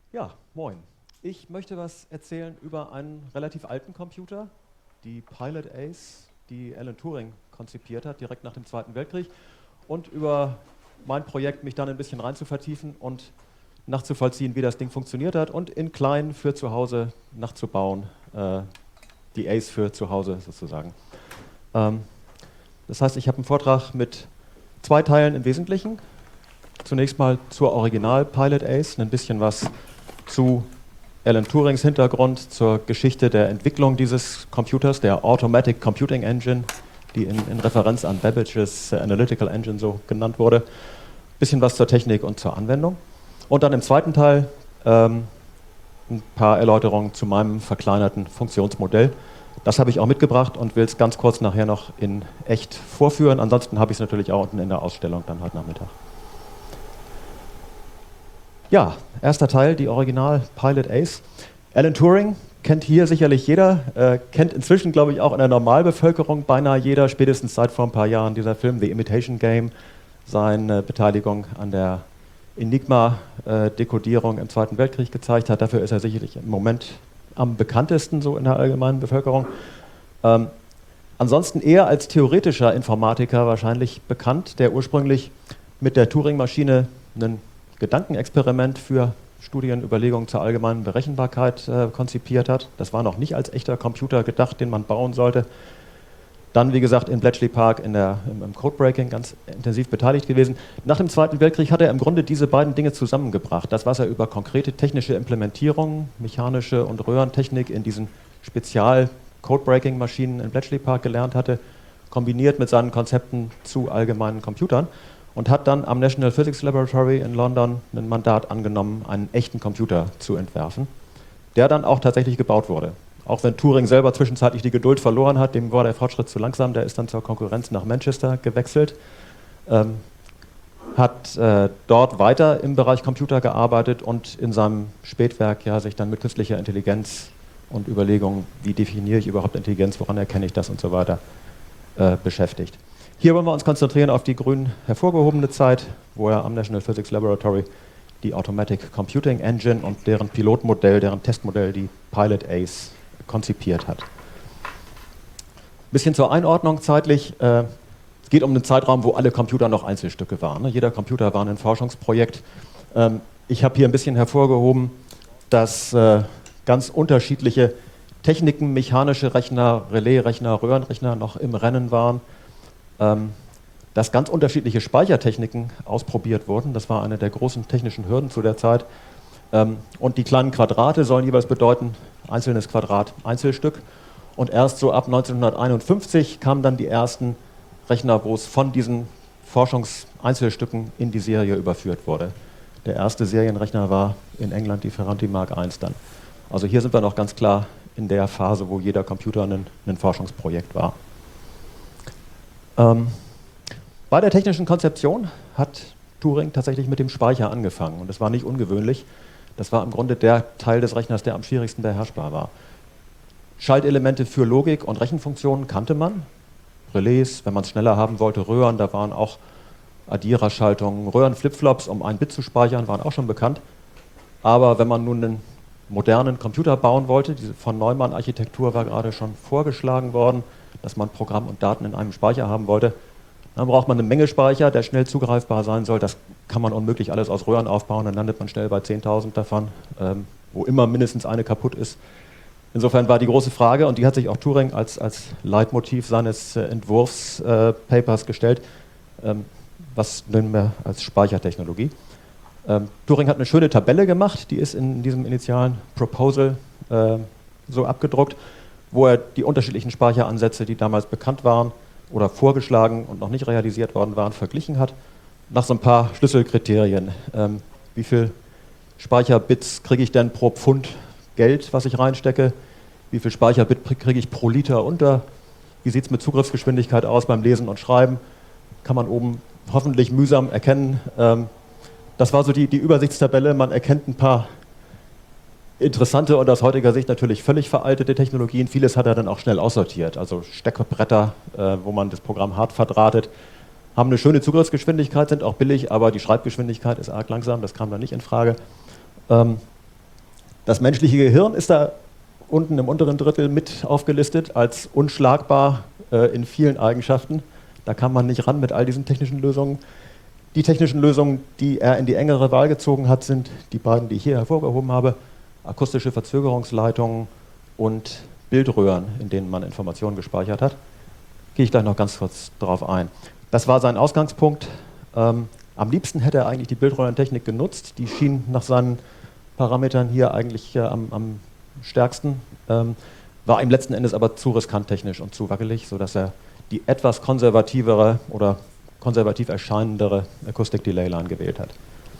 Ja, moin. Ich möchte was erzählen über einen relativ alten Computer, die Pilot Ace, die Alan Turing konzipiert hat, direkt nach dem Zweiten Weltkrieg, und über mein Projekt, mich dann ein bisschen rein zu vertiefen und nachzuvollziehen, wie das Ding funktioniert hat und in klein für zu Hause nachzubauen, die Ace für zu Hause sozusagen. Ähm, Das heißt, ich habe einen Vortrag mit zwei Teilen im Wesentlichen. Zunächst mal zur Original Pilot Ace, ein bisschen was zu Alan Turings Hintergrund, zur Geschichte der Entwicklung dieses Computers, der Automatic Computing Engine, die in Referenz an Babbage's Analytical Engine so genannt wurde. Bisschen was zur Technik und zur Anwendung. Und dann im zweiten Teil ein paar Erläuterungen zu meinem verkleinerten Funktionsmodell. Das habe ich auch mitgebracht und will es ganz kurz nachher noch in echt vorführen. Ansonsten habe ich es natürlich auch unten in der Ausstellung dann heute Nachmittag. Ja, erster Teil, die Original Pilot Ace. Alan Turing kennt hier sicherlich jeder, kennt inzwischen, glaube ich, auch in der Normalbevölkerung beinahe jeder, spätestens seit vor ein paar Jahren dieser Film The Imitation Game, seine Beteiligung an der Enigma-Dekodierung im Zweiten Weltkrieg gezeigt hat. Dafür ist er sicherlich im Moment am bekanntesten so in der allgemeinen Bevölkerung. Ansonsten eher als theoretischer Informatiker wahrscheinlich bekannt, der ursprünglich mit der Turing-Maschine ein Gedankenexperiment für Studien, Überlegungen zur allgemeinen Berechenbarkeit konzipiert hat. Das war noch nicht als echter Computer gedacht, den man bauen sollte. Dann, wie gesagt, in Bletchley Park im Codebreaking ganz intensiv beteiligt gewesen. Nach dem Zweiten Weltkrieg hat er im Grunde diese beiden Dinge zusammengebracht. Das, was er über konkrete technische Implementierungen, mechanische und Röhrentechnik in diesen Spezial-Codebreaking-Maschinen in Bletchley Park gelernt hatte, kombiniert mit seinen Konzepten zu allgemeinen Computern und hat dann am National Physics Laboratory in London ein Mandat angenommen, einen echten Computer zu entwerfen, der dann auch tatsächlich gebaut wurde. Auch wenn Turing selber zwischenzeitlich die Geduld verloren hat, dem war der Fortschritt zu langsam, der ist dann zur Konkurrenz nach Manchester gewechselt, hat dort weiter im Bereich Computer gearbeitet und in seinem Spätwerk ja, sich dann mit künstlicher Intelligenz und Überlegungen, wie definiere ich überhaupt Intelligenz, woran erkenne ich das und so weiter, beschäftigt. Hier wollen wir uns konzentrieren auf die grün hervorgehobene Zeit, wo er am National Physics Laboratory die Automatic Computing Engine und deren Pilotmodell, deren Testmodell, die Pilot Ace, konzipiert hat. Ein bisschen zur Einordnung zeitlich. Es geht um einen Zeitraum, wo alle Computer noch Einzelstücke waren. Jeder Computer war ein Forschungsprojekt. Ich habe hier ein bisschen hervorgehoben, dass ganz unterschiedliche Techniken, mechanische Rechner, Relaisrechner, Röhrenrechner noch im Rennen waren. Dass ganz unterschiedliche Speichertechniken ausprobiert wurden. Das war eine der großen technischen Hürden zu der Zeit. Und die kleinen Quadrate sollen jeweils bedeuten, einzelnes Quadrat, Einzelstück. Und erst so ab 1951 kamen dann die ersten Rechner, wo es von diesen Forschungseinzelstücken in die Serie überführt wurde. Der erste Serienrechner war in England die Ferranti Mark I dann. Also hier sind wir noch ganz klar in der Phase, wo jeder Computer ein Forschungsprojekt war. Bei der technischen Konzeption hat Turing tatsächlich mit dem Speicher angefangen. Und das war nicht ungewöhnlich. Das war im Grunde der Teil des Rechners, der am schwierigsten beherrschbar war. Schaltelemente für Logik und Rechenfunktionen kannte man. Relais, wenn man es schneller haben wollte, Röhren, da waren auch Addiererschaltungen, Röhren-Flipflops, um ein Bit zu speichern, waren auch schon bekannt. Aber wenn man nun einen modernen Computer bauen wollte, diese von Neumann-Architektur war gerade schon vorgeschlagen worden, dass man Programm und Daten in einem Speicher haben wollte, dann braucht man eine Menge Speicher, der schnell zugreifbar sein soll. Das kann man unmöglich alles aus Röhren aufbauen, dann landet man schnell bei 10.000 davon, wo immer mindestens eine kaputt ist. Insofern war die große Frage, und die hat sich auch Turing als Leitmotiv seines Entwurfspapers gestellt, was nennen wir als Speichertechnologie. Turing hat eine schöne Tabelle gemacht, die ist in diesem initialen Proposal so abgedruckt, wo er die unterschiedlichen Speicheransätze, die damals bekannt waren, oder vorgeschlagen und noch nicht realisiert worden waren, verglichen hat, nach so ein paar Schlüsselkriterien. Wie viel Speicherbits kriege ich denn pro Pfund Geld, was ich reinstecke? Wie viel Speicherbit kriege ich pro Liter unter? Wie sieht es mit Zugriffsgeschwindigkeit aus beim Lesen und Schreiben? Kann man oben hoffentlich mühsam erkennen. Das war so die Übersichtstabelle. Man erkennt ein paar interessante und aus heutiger Sicht natürlich völlig veraltete Technologien. Vieles hat er dann auch schnell aussortiert. Also Steckbretter, wo man das Programm hart verdrahtet, haben eine schöne Zugriffsgeschwindigkeit, sind auch billig, aber die Schreibgeschwindigkeit ist arg langsam, das kam dann nicht in Frage. Das menschliche Gehirn ist da unten im unteren Drittel mit aufgelistet als unschlagbar in vielen Eigenschaften. Da kann man nicht ran mit all diesen technischen Lösungen. Die technischen Lösungen, die er in die engere Wahl gezogen hat, sind die beiden, die ich hier hervorgehoben habe: akustische Verzögerungsleitungen und Bildröhren, in denen man Informationen gespeichert hat. Gehe ich gleich noch ganz kurz darauf ein. Das war sein Ausgangspunkt. Am liebsten hätte er eigentlich die Bildröhrentechnik genutzt. Die schien nach seinen Parametern hier eigentlich am stärksten. War ihm letzten Endes aber zu riskant technisch und zu wackelig, sodass er die etwas konservativere oder konservativ erscheinendere Acoustic Delay Line gewählt hat.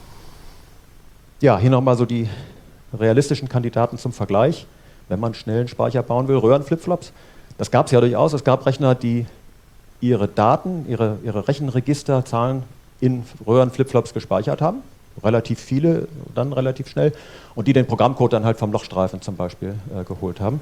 Ja, hier nochmal so die realistischen Kandidaten zum Vergleich, wenn man schnellen Speicher bauen will. Röhrenflipflops, das gab es ja durchaus. Es gab Rechner, die ihre Daten, ihre Rechenregister, Zahlen in Röhrenflipflops gespeichert haben. Relativ viele, dann relativ schnell. Und die den Programmcode dann halt vom Lochstreifen zum Beispiel geholt haben.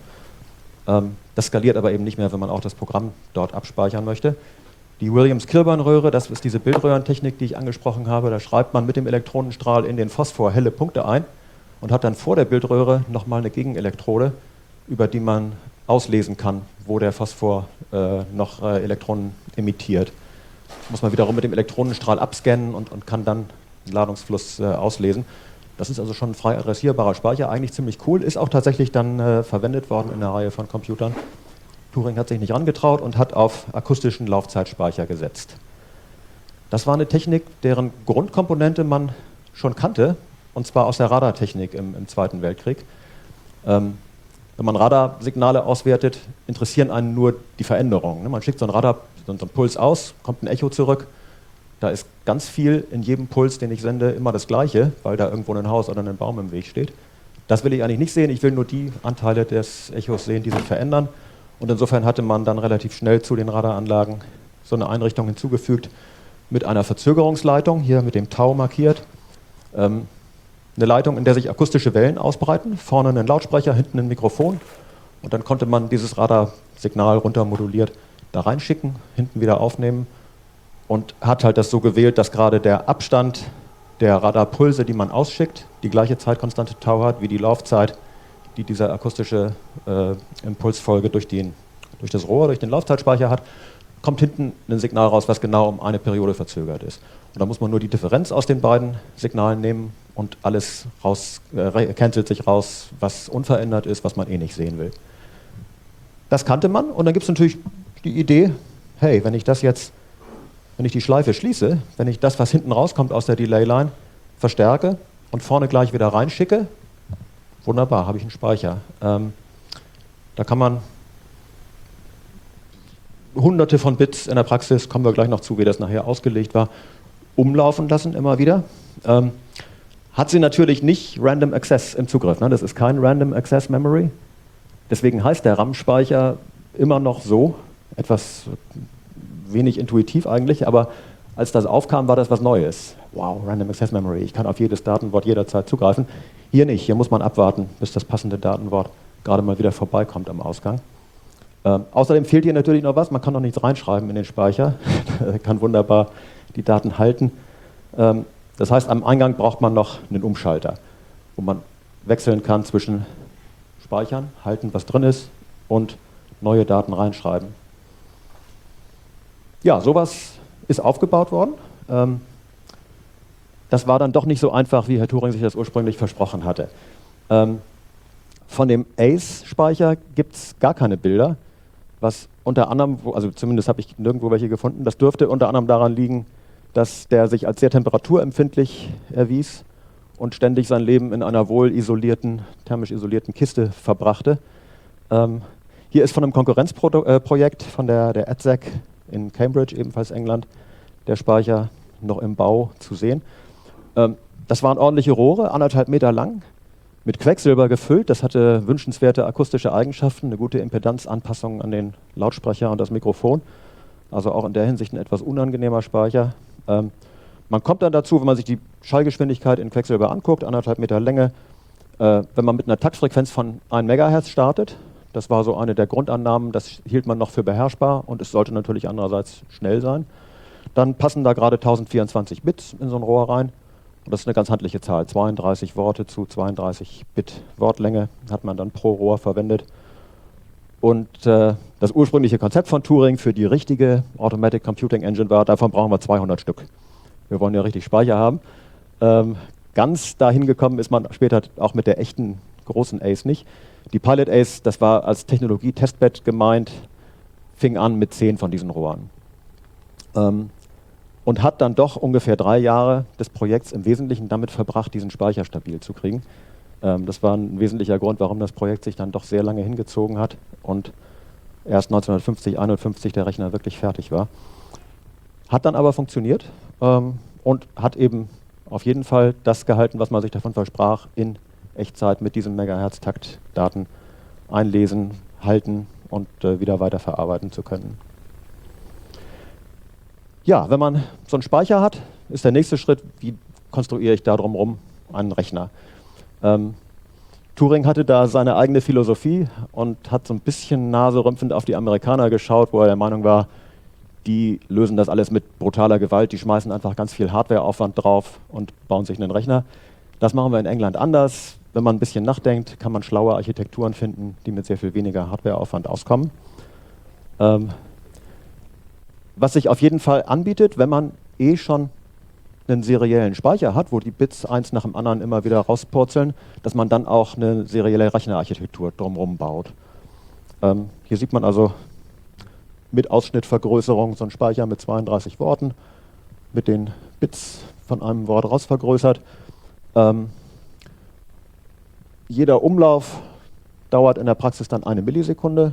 Das skaliert aber eben nicht mehr, wenn man auch das Programm dort abspeichern möchte. Die Williams-Kilburn-Röhre, das ist diese Bildröhrentechnik, die ich angesprochen habe. Da schreibt man mit dem Elektronenstrahl in den Phosphor helle Punkte ein und hat dann vor der Bildröhre nochmal eine Gegenelektrode, über die man auslesen kann, wo der Phosphor noch Elektronen emittiert. Muss man wiederum mit dem Elektronenstrahl abscannen und kann dann den Ladungsfluss auslesen. Das ist also schon ein frei adressierbarer Speicher, eigentlich ziemlich cool, ist auch tatsächlich dann verwendet worden in einer Reihe von Computern. Turing hat sich nicht angetraut und hat auf akustischen Laufzeitspeicher gesetzt. Das war eine Technik, deren Grundkomponente man schon kannte, und zwar aus der Radartechnik im Zweiten Weltkrieg. Wenn man Radarsignale auswertet, interessieren einen nur die Veränderungen. Man schickt so einen Puls aus, kommt ein Echo zurück. Da ist ganz viel in jedem Puls, den ich sende, immer das Gleiche, weil da irgendwo ein Haus oder ein Baum im Weg steht. Das will ich eigentlich nicht sehen. Ich will nur die Anteile des Echos sehen, die sich verändern. Und insofern hatte man dann relativ schnell zu den Radaranlagen so eine Einrichtung hinzugefügt mit einer Verzögerungsleitung, hier mit dem Tau markiert. Eine Leitung, in der sich akustische Wellen ausbreiten, vorne einen Lautsprecher, hinten ein Mikrofon. Und dann konnte man dieses Radarsignal runtermoduliert da reinschicken, hinten wieder aufnehmen und hat halt das so gewählt, dass gerade der Abstand der Radarpulse, die man ausschickt, die gleiche Zeitkonstante Tau hat wie die Laufzeit, die diese akustische Impulsfolge durch das Rohr, durch den Laufzeitspeicher hat, kommt hinten ein Signal raus, was genau um eine Periode verzögert ist. Und da muss man nur die Differenz aus den beiden Signalen nehmen und alles cancelt sich raus, was unverändert ist, was man eh nicht sehen will. Das kannte man und dann gibt es natürlich die Idee, hey, wenn ich die Schleife schließe, wenn ich das, was hinten rauskommt aus der Delay-Line, verstärke und vorne gleich wieder reinschicke, wunderbar, habe ich einen Speicher. Da kann man hunderte von Bits in der Praxis, kommen wir gleich noch zu, wie das nachher ausgelegt war, umlaufen lassen immer wieder. Hat sie natürlich nicht Random Access im Zugriff. Ne? Das ist kein Random Access Memory. Deswegen heißt der RAM-Speicher immer noch so, etwas wenig intuitiv eigentlich, aber als das aufkam, war das was Neues. Wow, Random Access Memory, ich kann auf jedes Datenwort jederzeit zugreifen. Hier nicht, hier muss man abwarten, bis das passende Datenwort gerade mal wieder vorbeikommt am Ausgang. Außerdem fehlt hier natürlich noch was, man kann noch nichts reinschreiben in den Speicher, kann wunderbar die Daten halten. Das heißt, am Eingang braucht man noch einen Umschalter, wo man wechseln kann zwischen Speichern, halten, was drin ist, und neue Daten reinschreiben. Ja, sowas ist aufgebaut worden. Das war dann doch nicht so einfach, wie Herr Turing sich das ursprünglich versprochen hatte. Von dem ACE-Speicher gibt es gar keine Bilder, was unter anderem, also zumindest habe ich nirgendwo welche gefunden, das dürfte unter anderem daran liegen, dass der sich als sehr temperaturempfindlich erwies und ständig sein Leben in einer wohl isolierten, thermisch isolierten Kiste verbrachte. Hier ist von einem Konkurrenzprojekt von der EDSAC in Cambridge, ebenfalls England, der Speicher noch im Bau zu sehen. Das waren ordentliche Rohre, 1,5 Meter lang, mit Quecksilber gefüllt. Das hatte wünschenswerte akustische Eigenschaften, eine gute Impedanzanpassung an den Lautsprecher und das Mikrofon. Also auch in der Hinsicht ein etwas unangenehmer Speicher. Man kommt dann dazu, wenn man sich die Schallgeschwindigkeit in Quecksilber anguckt, 1,5 Meter Länge, wenn man mit einer Taktfrequenz von 1 Megahertz startet, das war so eine der Grundannahmen, das hielt man noch für beherrschbar und es sollte natürlich andererseits schnell sein, dann passen da gerade 1024 Bits in so ein Rohr rein. Und wenn man mit einer Taktfrequenz von 1 Megahertz startet, das war so eine der Grundannahmen, das hielt man noch für beherrschbar und es sollte natürlich andererseits schnell sein, dann passen da gerade 1024 Bits in so ein Rohr rein. Und das ist eine ganz handliche Zahl. 32 Worte zu 32 Bit Wortlänge hat man dann pro Rohr verwendet. Und das ursprüngliche Konzept von Turing für die richtige Automatic Computing Engine war, davon brauchen wir 200 Stück. Wir wollen ja richtig Speicher haben. Ganz dahin gekommen ist man später auch mit der echten großen ACE nicht. Die Pilot ACE, das war als Technologie-Testbed gemeint, fing an mit 10 von diesen Rohren. Und hat dann doch ungefähr 3 Jahre des Projekts im Wesentlichen damit verbracht, diesen Speicher stabil zu kriegen. Das war ein wesentlicher Grund, warum das Projekt sich dann doch sehr lange hingezogen hat und erst 1950, 51 der Rechner wirklich fertig war. Hat dann aber funktioniert und hat eben auf jeden Fall das gehalten, was man sich davon versprach, in Echtzeit mit diesem Megahertz-Takt Daten einlesen, halten und wieder weiterverarbeiten zu können. Ja, wenn man so einen Speicher hat, ist der nächste Schritt, wie konstruiere ich da drumherum einen Rechner. Turing hatte da seine eigene Philosophie und hat so ein bisschen naserümpfend auf die Amerikaner geschaut, wo er der Meinung war, die lösen das alles mit brutaler Gewalt, die schmeißen einfach ganz viel Hardwareaufwand drauf und bauen sich einen Rechner. Das machen wir in England anders. Wenn man ein bisschen nachdenkt, kann man schlaue Architekturen finden, die mit sehr viel weniger Hardwareaufwand auskommen. Was sich auf jeden Fall anbietet, wenn man schon einen seriellen Speicher hat, wo die Bits eins nach dem anderen immer wieder rauspurzeln, dass man dann auch eine serielle Rechnerarchitektur drumherum baut. Hier sieht man also mit Ausschnittvergrößerung so einen Speicher mit 32 Worten, mit den Bits von einem Wort rausvergrößert. Jeder Umlauf dauert in der Praxis dann 1 Millisekunde.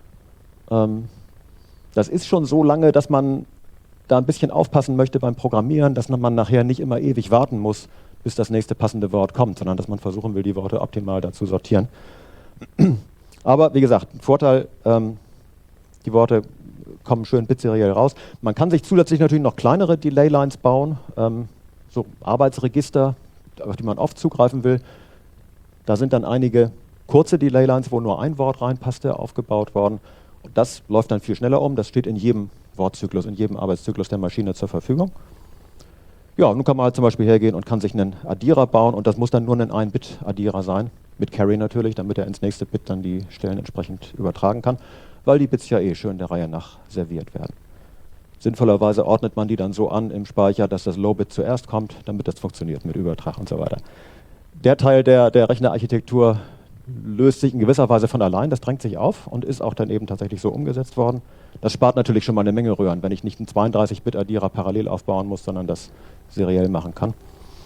Das ist schon so lange, dass man da ein bisschen aufpassen möchte beim Programmieren, dass man nachher nicht immer ewig warten muss, bis das nächste passende Wort kommt, sondern dass man versuchen will, die Worte optimal dazu sortieren. Aber wie gesagt, ein Vorteil, die Worte kommen schön bitseriell raus. Man kann sich zusätzlich natürlich noch kleinere Delay-Lines bauen, so Arbeitsregister, auf die man oft zugreifen will. Da sind dann einige kurze Delay-Lines, wo nur ein Wort reinpasste, aufgebaut worden. Und das läuft dann viel schneller um. Das steht in jedem Wortzyklus, in jedem Arbeitszyklus der Maschine zur Verfügung. Ja, nun kann man halt zum Beispiel hergehen und kann sich einen Addierer bauen und das muss dann nur ein 1-Bit-Addierer sein, mit Carry natürlich, damit er ins nächste Bit dann die Stellen entsprechend übertragen kann, weil die Bits ja schön der Reihe nach serviert werden. Sinnvollerweise ordnet man die dann so an im Speicher, dass das Low-Bit zuerst kommt, damit das funktioniert mit Übertrag und so weiter. Der Teil der Rechnerarchitektur löst sich in gewisser Weise von allein, das drängt sich auf und ist auch dann eben tatsächlich so umgesetzt worden. Das spart natürlich schon mal eine Menge Röhren, wenn ich nicht einen 32-Bit-Addierer parallel aufbauen muss, sondern das seriell machen kann.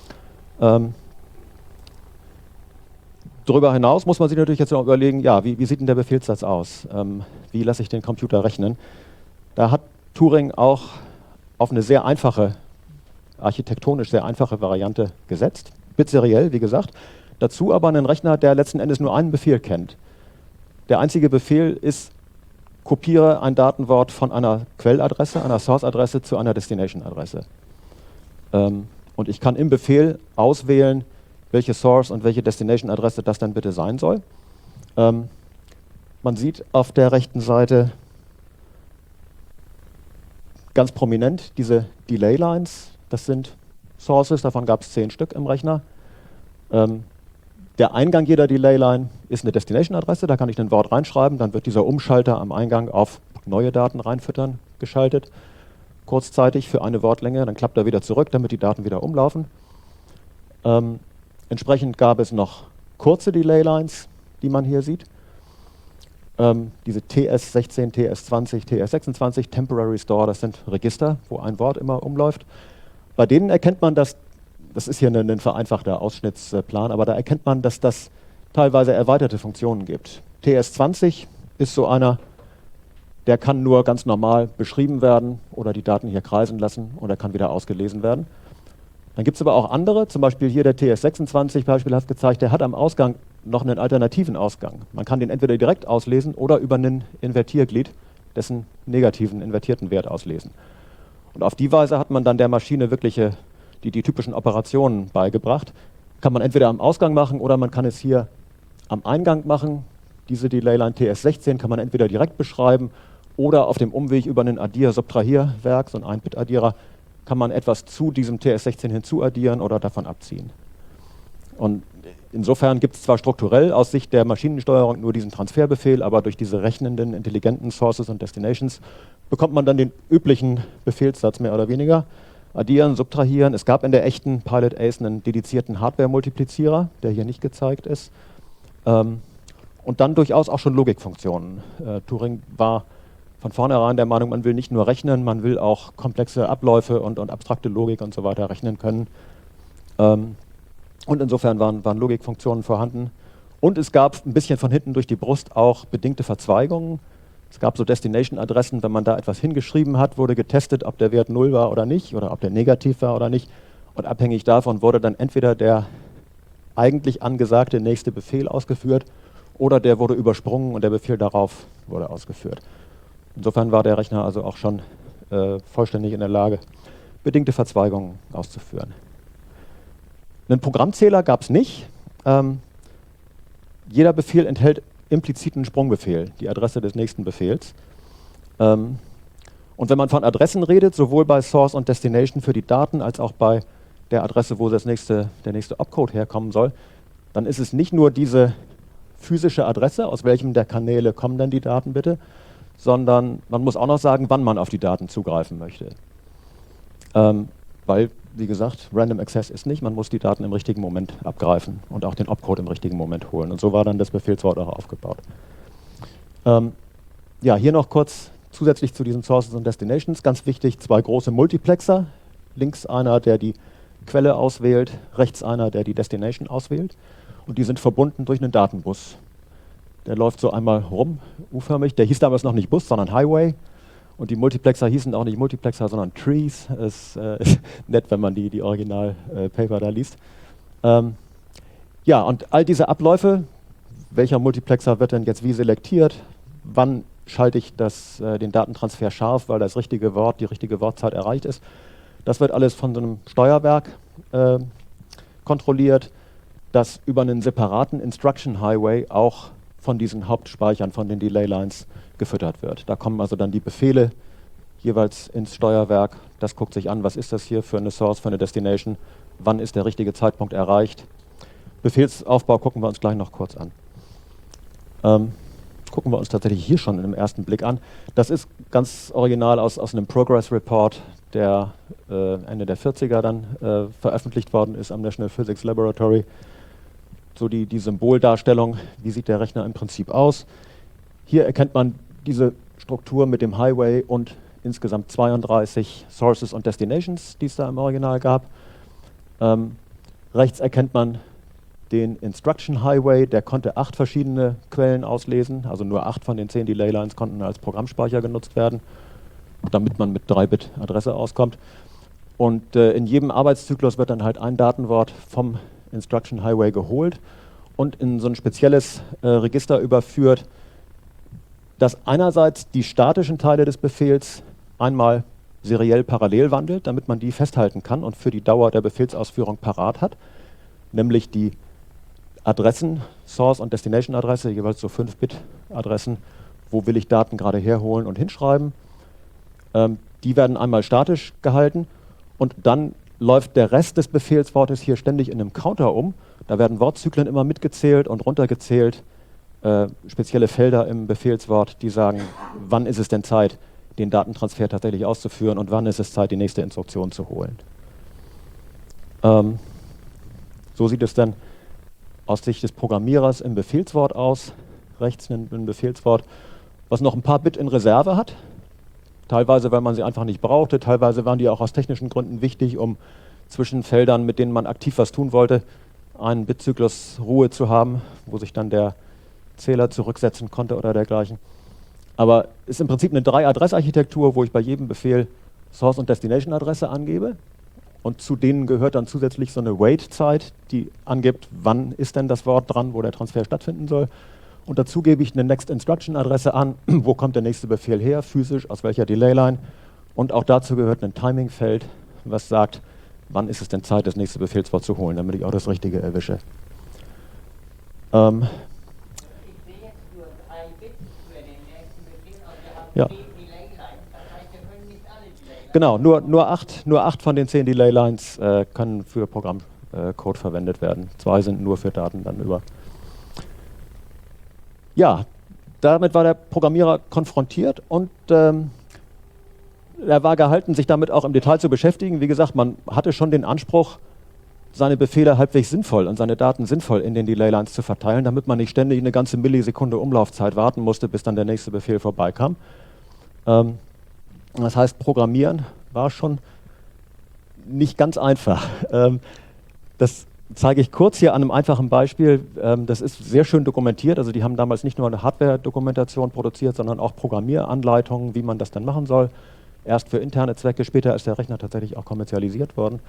Darüber hinaus muss man sich natürlich jetzt noch überlegen, ja, wie sieht denn der Befehlssatz aus? Wie lasse ich den Computer rechnen? Da hat Turing auch auf eine sehr einfache, architektonisch sehr einfache Variante gesetzt, bitseriell, wie gesagt. Dazu aber einen Rechner, der letzten Endes nur einen Befehl kennt. Der einzige Befehl ist, kopiere ein Datenwort von einer Quelladresse, einer Source-Adresse zu einer Destination-Adresse. Und ich kann im Befehl auswählen, welche Source und welche Destination-Adresse das dann bitte sein soll. Man sieht auf der rechten Seite ganz prominent diese Delay-Lines. Das sind Sources, davon gab es 10 Stück im Rechner. Der Eingang jeder Delay-Line ist eine Destination-Adresse, da kann ich ein Wort reinschreiben, dann wird dieser Umschalter am Eingang auf neue Daten reinfüttern geschaltet, kurzzeitig für eine Wortlänge, dann klappt er wieder zurück, damit die Daten wieder umlaufen. Entsprechend gab es noch kurze Delay-Lines, die man hier sieht. Diese TS16, TS20, TS26, Temporary Store, das sind Register, wo ein Wort immer umläuft. Bei denen erkennt man, das ist hier ein vereinfachter Ausschnittsplan, aber da erkennt man, dass das teilweise erweiterte Funktionen gibt. TS20 ist so einer, der kann nur ganz normal beschrieben werden oder die Daten hier kreisen lassen und er kann wieder ausgelesen werden. Dann gibt es aber auch andere, zum Beispiel hier der TS26 beispielhaft gezeigt, der hat am Ausgang noch einen alternativen Ausgang. Man kann den entweder direkt auslesen oder über ein Invertierglied dessen negativen invertierten Wert auslesen. Und auf die Weise hat man dann der Maschine wirkliche die typischen Operationen beigebracht. Kann man entweder am Ausgang machen oder man kann es hier am Eingang machen. Diese Delay-Line TS16 kann man entweder direkt beschreiben oder auf dem Umweg über einen Addier-Subtrahierwerk, so ein 1-Bit-Addierer, kann man etwas zu diesem TS16 hinzuaddieren oder davon abziehen. Und insofern gibt es zwar strukturell aus Sicht der Maschinensteuerung nur diesen Transferbefehl, aber durch diese rechnenden, intelligenten Sources und Destinations bekommt man dann den üblichen Befehlssatz mehr oder weniger. Addieren, subtrahieren. Es gab in der echten Pilot Ace einen dedizierten Hardware-Multiplizierer, der hier nicht gezeigt ist. Und dann durchaus auch schon Logikfunktionen. Turing war von vornherein der Meinung, man will nicht nur rechnen, man will auch komplexe Abläufe und abstrakte Logik und so weiter rechnen können. Und insofern waren Logikfunktionen vorhanden. Und es gab ein bisschen von hinten durch die Brust auch bedingte Verzweigungen. Es gab so Destination-Adressen, wenn man da etwas hingeschrieben hat, wurde getestet, ob der Wert 0 war oder nicht, oder ob der negativ war oder nicht. Und abhängig davon wurde dann entweder der eigentlich angesagte nächste Befehl ausgeführt, oder der wurde übersprungen und der Befehl darauf wurde ausgeführt. Insofern war der Rechner also auch schon vollständig in der Lage, bedingte Verzweigungen auszuführen. Einen Programmzähler gab es nicht. Jeder Befehl enthält implizit einen Sprungbefehl, die Adresse des nächsten Befehls. Und wenn man von Adressen redet, sowohl bei Source und Destination für die Daten, als auch bei der Adresse, wo der nächste Opcode herkommen soll, dann ist es nicht nur diese physische Adresse, aus welchem der Kanäle kommen denn die Daten bitte, sondern man muss auch noch sagen, wann man auf die Daten zugreifen möchte. Weil, wie gesagt, Random Access ist nicht, man muss die Daten im richtigen Moment abgreifen und auch den Opcode im richtigen Moment holen. Und so war dann das Befehlswort auch aufgebaut. Ja, hier noch kurz zusätzlich zu diesen Sources und Destinations, ganz wichtig, zwei große Multiplexer. Links einer, der die Quelle auswählt, rechts einer, der die Destination auswählt. Und die sind verbunden durch einen Datenbus. Der läuft so einmal rum, U-förmig. Der hieß damals noch nicht Bus, sondern Highway. Und die Multiplexer hießen auch nicht Multiplexer, sondern Trees. Es ist nett, wenn man die Original-Paper da liest. Ja, und all diese Abläufe, welcher Multiplexer wird denn jetzt wie selektiert, wann schalte ich den Datentransfer scharf, weil das richtige Wort, die richtige Wortzeit erreicht ist, das wird alles von so einem Steuerwerk kontrolliert, das über einen separaten Instruction Highway auch von diesen Hauptspeichern, von den Delay Lines gefüttert wird. Da kommen also dann die Befehle jeweils ins Steuerwerk. Das guckt sich an, was ist das hier für eine Source, für eine Destination, wann ist der richtige Zeitpunkt erreicht. Befehlsaufbau gucken wir uns gleich noch kurz an. Gucken wir uns tatsächlich hier schon im ersten Blick an. Das ist ganz original aus einem Progress Report, der Ende der 40er dann veröffentlicht worden ist am National Physics Laboratory. So die Symboldarstellung, wie sieht der Rechner im Prinzip aus. Hier erkennt man diese Struktur mit dem Highway und insgesamt 32 Sources und Destinations, die es da im Original gab. Rechts erkennt man den Instruction Highway, der konnte 8 verschiedene Quellen auslesen, also nur 8 von den 10 Delay Lines konnten als Programmspeicher genutzt werden, damit man mit 3-Bit Adresse auskommt. Und in jedem Arbeitszyklus wird dann halt ein Datenwort vom Instruction Highway geholt und in so ein spezielles Register überführt, das einerseits die statischen Teile des Befehls einmal seriell parallel wandelt, damit man die festhalten kann und für die Dauer der Befehlsausführung parat hat, nämlich die Adressen, Source- und Destination-Adresse, jeweils so 5-Bit-Adressen, wo will ich Daten gerade herholen und hinschreiben. Die werden einmal statisch gehalten und dann läuft der Rest des Befehlswortes hier ständig in einem Counter um. Da werden Wortzyklen immer mitgezählt und runtergezählt. Spezielle Felder im Befehlswort, die sagen, wann ist es denn Zeit, den Datentransfer tatsächlich auszuführen und wann ist es Zeit, die nächste Instruktion zu holen. So sieht es dann aus Sicht des Programmierers im Befehlswort aus. Rechts ein Befehlswort, was noch ein paar Bit in Reserve hat. Teilweise, weil man sie einfach nicht brauchte, teilweise waren die auch aus technischen Gründen wichtig, um zwischen Feldern, mit denen man aktiv was tun wollte, einen Bitzyklus Ruhe zu haben, wo sich dann der Zähler zurücksetzen konnte oder dergleichen. Aber es ist im Prinzip eine 3-Adressarchitektur, wo ich bei jedem Befehl Source- und Destination-Adresse angebe. Und zu denen gehört dann zusätzlich so eine Wait-Zeit, die angibt, wann ist denn das Wort dran, wo der Transfer stattfinden soll. Und dazu gebe ich eine Next-Instruction-Adresse an, wo kommt der nächste Befehl her, physisch, aus welcher Delay-Line. Und auch dazu gehört ein Timing-Feld, was sagt, wann ist es denn Zeit, das nächste Befehlswort zu holen, damit ich auch das Richtige erwische. Ich sehe jetzt nur 3 Bit für den nächsten Befehl, aber wir haben Ja. Delay-Lines, das heißt, wir können nicht alle Delay-Lines. Genau, nur acht von den 10 Delay Lines können für Programmcode verwendet werden. 2 sind nur für Daten dann über. Ja, damit war der Programmierer konfrontiert und er war gehalten, sich damit auch im Detail zu beschäftigen. Wie gesagt, man hatte schon den Anspruch, seine Befehle halbwegs sinnvoll und seine Daten sinnvoll in den Delay Lines zu verteilen, damit man nicht ständig eine ganze Millisekunde Umlaufzeit warten musste, bis dann der nächste Befehl vorbeikam. Das heißt, Programmieren war schon nicht ganz einfach. Das zeige ich kurz hier an einem einfachen Beispiel. Das ist sehr schön dokumentiert. Also die haben damals nicht nur eine Hardware-Dokumentation produziert, sondern auch Programmieranleitungen, wie man das dann machen soll. Erst für interne Zwecke, später ist der Rechner tatsächlich auch kommerzialisiert worden.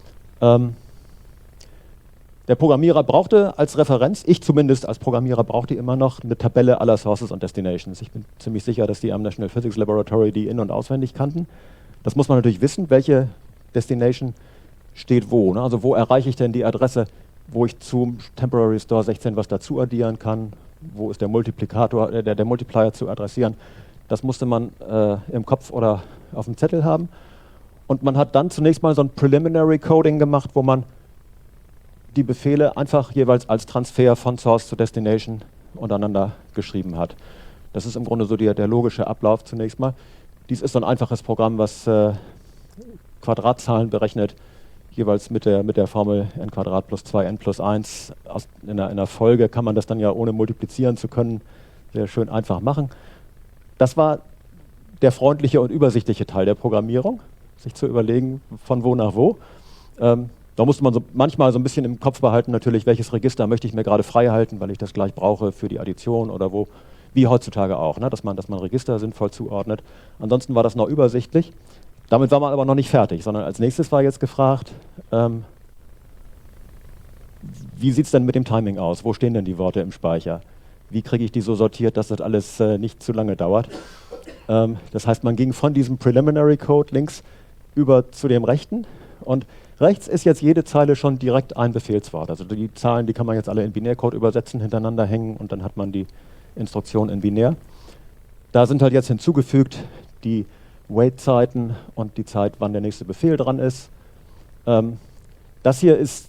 Der Programmierer brauchte als Referenz, ich zumindest als Programmierer brauchte immer noch eine Tabelle aller Sources und Destinations. Ich bin ziemlich sicher, dass die am National Physics Laboratory die in- und auswendig kannten. Das muss man natürlich wissen, welche Destination steht wo. Ne? Also wo erreiche ich denn die Adresse, wo ich zum Temporary Store 16 was dazu addieren kann, wo ist der Multiplikator, der Multiplier zu adressieren. Das musste man im Kopf oder auf dem Zettel haben. Und man hat dann zunächst mal so ein Preliminary Coding gemacht, wo man die Befehle einfach jeweils als Transfer von Source zu Destination untereinander geschrieben hat. Das ist im Grunde so der logische Ablauf zunächst mal. Dies ist so ein einfaches Programm, was Quadratzahlen berechnet, jeweils mit der Formel n Quadrat plus 2n plus 1. In einer Folge kann man das dann ja ohne multiplizieren zu können sehr schön einfach machen. Das war der freundliche und übersichtliche Teil der Programmierung, sich zu überlegen, von wo nach wo. Da musste man manchmal so ein bisschen im Kopf behalten, natürlich, welches Register möchte ich mir gerade frei halten, weil ich das gleich brauche für die Addition oder wo, wie heutzutage auch, ne, dass man Register sinnvoll zuordnet. Ansonsten war das noch übersichtlich. Damit war man aber noch nicht fertig, sondern als nächstes war jetzt gefragt, wie sieht es denn mit dem Timing aus? Wo stehen denn die Worte im Speicher? Wie kriege ich die so sortiert, dass das alles nicht zu lange dauert? Das heißt, man ging von diesem Preliminary Code links über zu dem rechten und rechts ist jetzt jede Zeile schon direkt ein Befehlswort. Also die Zahlen, die kann man jetzt alle in Binärcode übersetzen, hintereinander hängen und dann hat man die Instruktion in Binär. Da sind halt jetzt hinzugefügt die Wait-Zeiten und die Zeit, wann der nächste Befehl dran ist. Das hier ist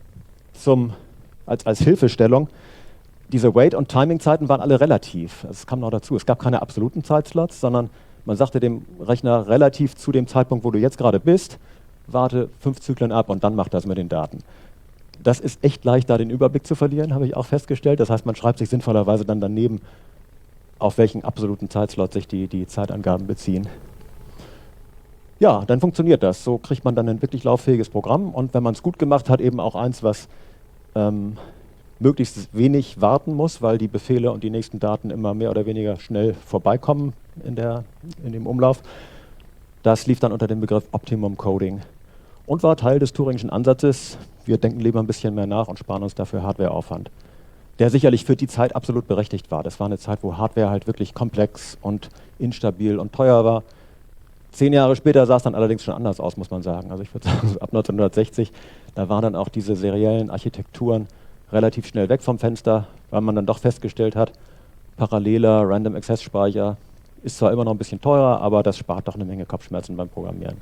als Hilfestellung. Diese Wait- und Timing-Zeiten waren alle relativ. Es kam noch dazu, es gab keine absoluten Zeitslots, sondern man sagte dem Rechner relativ zu dem Zeitpunkt, wo du jetzt gerade bist, warte 5 Zyklen ab und dann mach das mit den Daten. Das ist echt leicht, da den Überblick zu verlieren, habe ich auch festgestellt. Das heißt, man schreibt sich sinnvollerweise dann daneben, auf welchen absoluten Zeitslot sich die Zeitangaben beziehen. Ja, dann funktioniert das. So kriegt man dann ein wirklich lauffähiges Programm und wenn man es gut gemacht hat, eben auch eins, was möglichst wenig warten muss, weil die Befehle und die nächsten Daten immer mehr oder weniger schnell vorbeikommen in dem Umlauf. Das lief dann unter dem Begriff Optimum Coding und war Teil des Turingschen Ansatzes. Wir denken lieber ein bisschen mehr nach und sparen uns dafür Hardwareaufwand, der sicherlich für die Zeit absolut berechtigt war. Das war eine Zeit, wo Hardware halt wirklich komplex und instabil und teuer war. 10 Jahre später sah es dann allerdings schon anders aus, muss man sagen. Also ich würde sagen, ab 1960, da waren dann auch diese seriellen Architekturen relativ schnell weg vom Fenster, weil man dann doch festgestellt hat, paralleler Random Access Speicher ist zwar immer noch ein bisschen teurer, aber das spart doch eine Menge Kopfschmerzen beim Programmieren.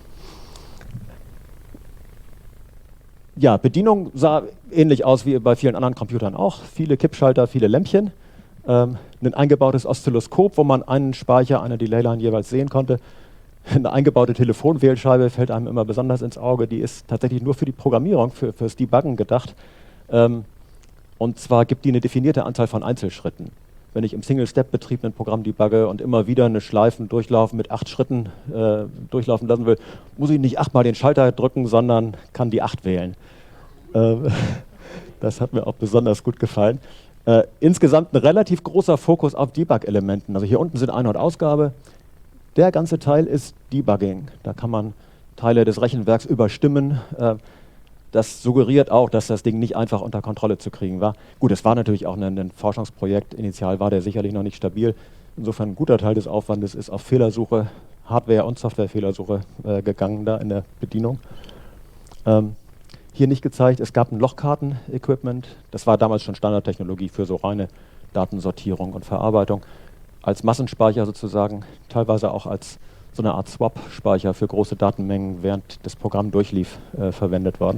Ja, Bedienung sah ähnlich aus wie bei vielen anderen Computern auch. Viele Kippschalter, viele Lämpchen, ein eingebautes Oszilloskop, wo man einen Speicher, eine Delay-Line jeweils sehen konnte. Eine eingebaute Telefonwählscheibe fällt einem immer besonders ins Auge. Die ist tatsächlich nur für die Programmierung, fürs Debuggen gedacht. Und zwar gibt die eine definierte Anzahl von Einzelschritten. Wenn ich im Single-Step-Betrieb ein Programm debugge und immer wieder eine Schleifen durchlaufen mit 8 Schritten durchlaufen lassen will, muss ich nicht 8-mal den Schalter drücken, sondern kann die 8 wählen. Das hat mir auch besonders gut gefallen. Insgesamt ein relativ großer Fokus auf Debug-Elementen. Also hier unten sind Ein- und Ausgabe. Der ganze Teil ist Debugging. Da kann man Teile des Rechenwerks überstimmen. Das suggeriert auch, dass das Ding nicht einfach unter Kontrolle zu kriegen war. Gut, es war natürlich auch ein Forschungsprojekt. Initial war der sicherlich noch nicht stabil. Insofern ein guter Teil des Aufwandes ist auf Fehlersuche, Hardware- und Softwarefehlersuche gegangen da in der Bedienung. Hier nicht gezeigt, es gab ein Lochkarten-Equipment. Das war damals schon Standardtechnologie für so reine Datensortierung und Verarbeitung. Als Massenspeicher sozusagen, teilweise auch als so eine Art Swap-Speicher für große Datenmengen, während das Programm durchlief, verwendet worden.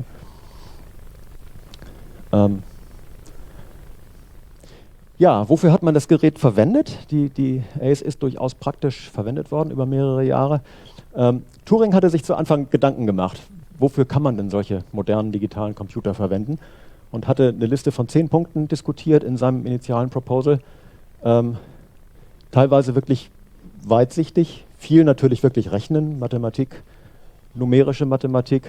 Ja, wofür hat man das Gerät verwendet? Die ACE ist durchaus praktisch verwendet worden über mehrere Jahre. Turing hatte sich zu Anfang Gedanken gemacht, wofür kann man denn solche modernen digitalen Computer verwenden? Und hatte eine Liste von 10 Punkten diskutiert in seinem initialen Proposal. Teilweise wirklich weitsichtig, viel natürlich wirklich Rechnen, Mathematik, numerische Mathematik.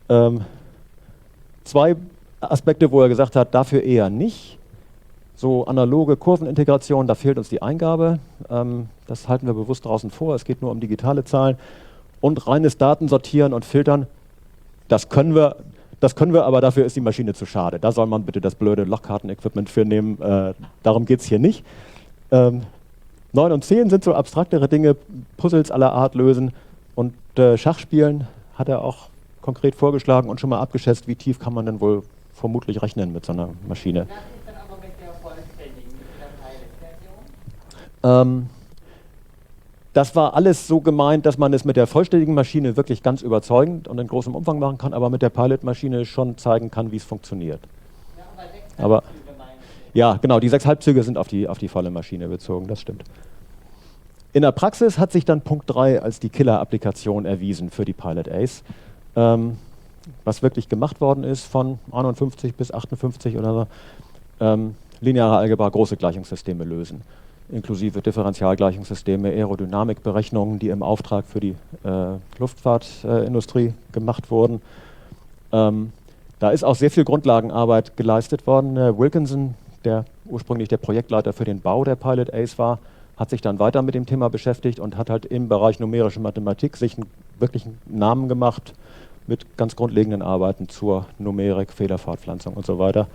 2 Aspekte, wo er gesagt hat, dafür eher nicht. So analoge Kurvenintegration, da fehlt uns die Eingabe. Das halten wir bewusst draußen vor. Es geht nur um digitale Zahlen. Und reines Datensortieren und Filtern, das können wir, aber dafür ist die Maschine zu schade. Da soll man bitte das blöde Lochkarten-Equipment für nehmen. Darum geht es hier nicht. 9 und 10 sind so abstraktere Dinge, Puzzles aller Art lösen. Und Schachspielen hat er auch konkret vorgeschlagen und schon mal abgeschätzt, wie tief kann man denn wohl vermutlich rechnen mit so einer Maschine. Das ist dann aber mit der vollständigen Pilot-Version? Das war alles so gemeint, dass man es mit der vollständigen Maschine wirklich ganz überzeugend und in großem Umfang machen kann, aber mit der Pilot-Maschine schon zeigen kann, wie es funktioniert. Ja, aber 6 Halbzüge meinen Sie? Ja, genau, die 6 Halbzüge sind auf die volle Maschine bezogen, das stimmt. In der Praxis hat sich dann Punkt 3 als die Killer-Applikation erwiesen für die Pilot ACE. Was wirklich gemacht worden ist von 51 bis 58 oder so, lineare Algebra, große Gleichungssysteme lösen, inklusive Differentialgleichungssysteme, Aerodynamikberechnungen, die im Auftrag für die Luftfahrtindustrie gemacht wurden. Da ist auch sehr viel Grundlagenarbeit geleistet worden. Wilkinson, der ursprünglich der Projektleiter für den Bau der Pilot ACE war, hat sich dann weiter mit dem Thema beschäftigt und hat halt im Bereich numerische Mathematik sich wirklich einen Namen gemacht mit ganz grundlegenden Arbeiten zur Numerik, Fehlerfortpflanzung und so weiter.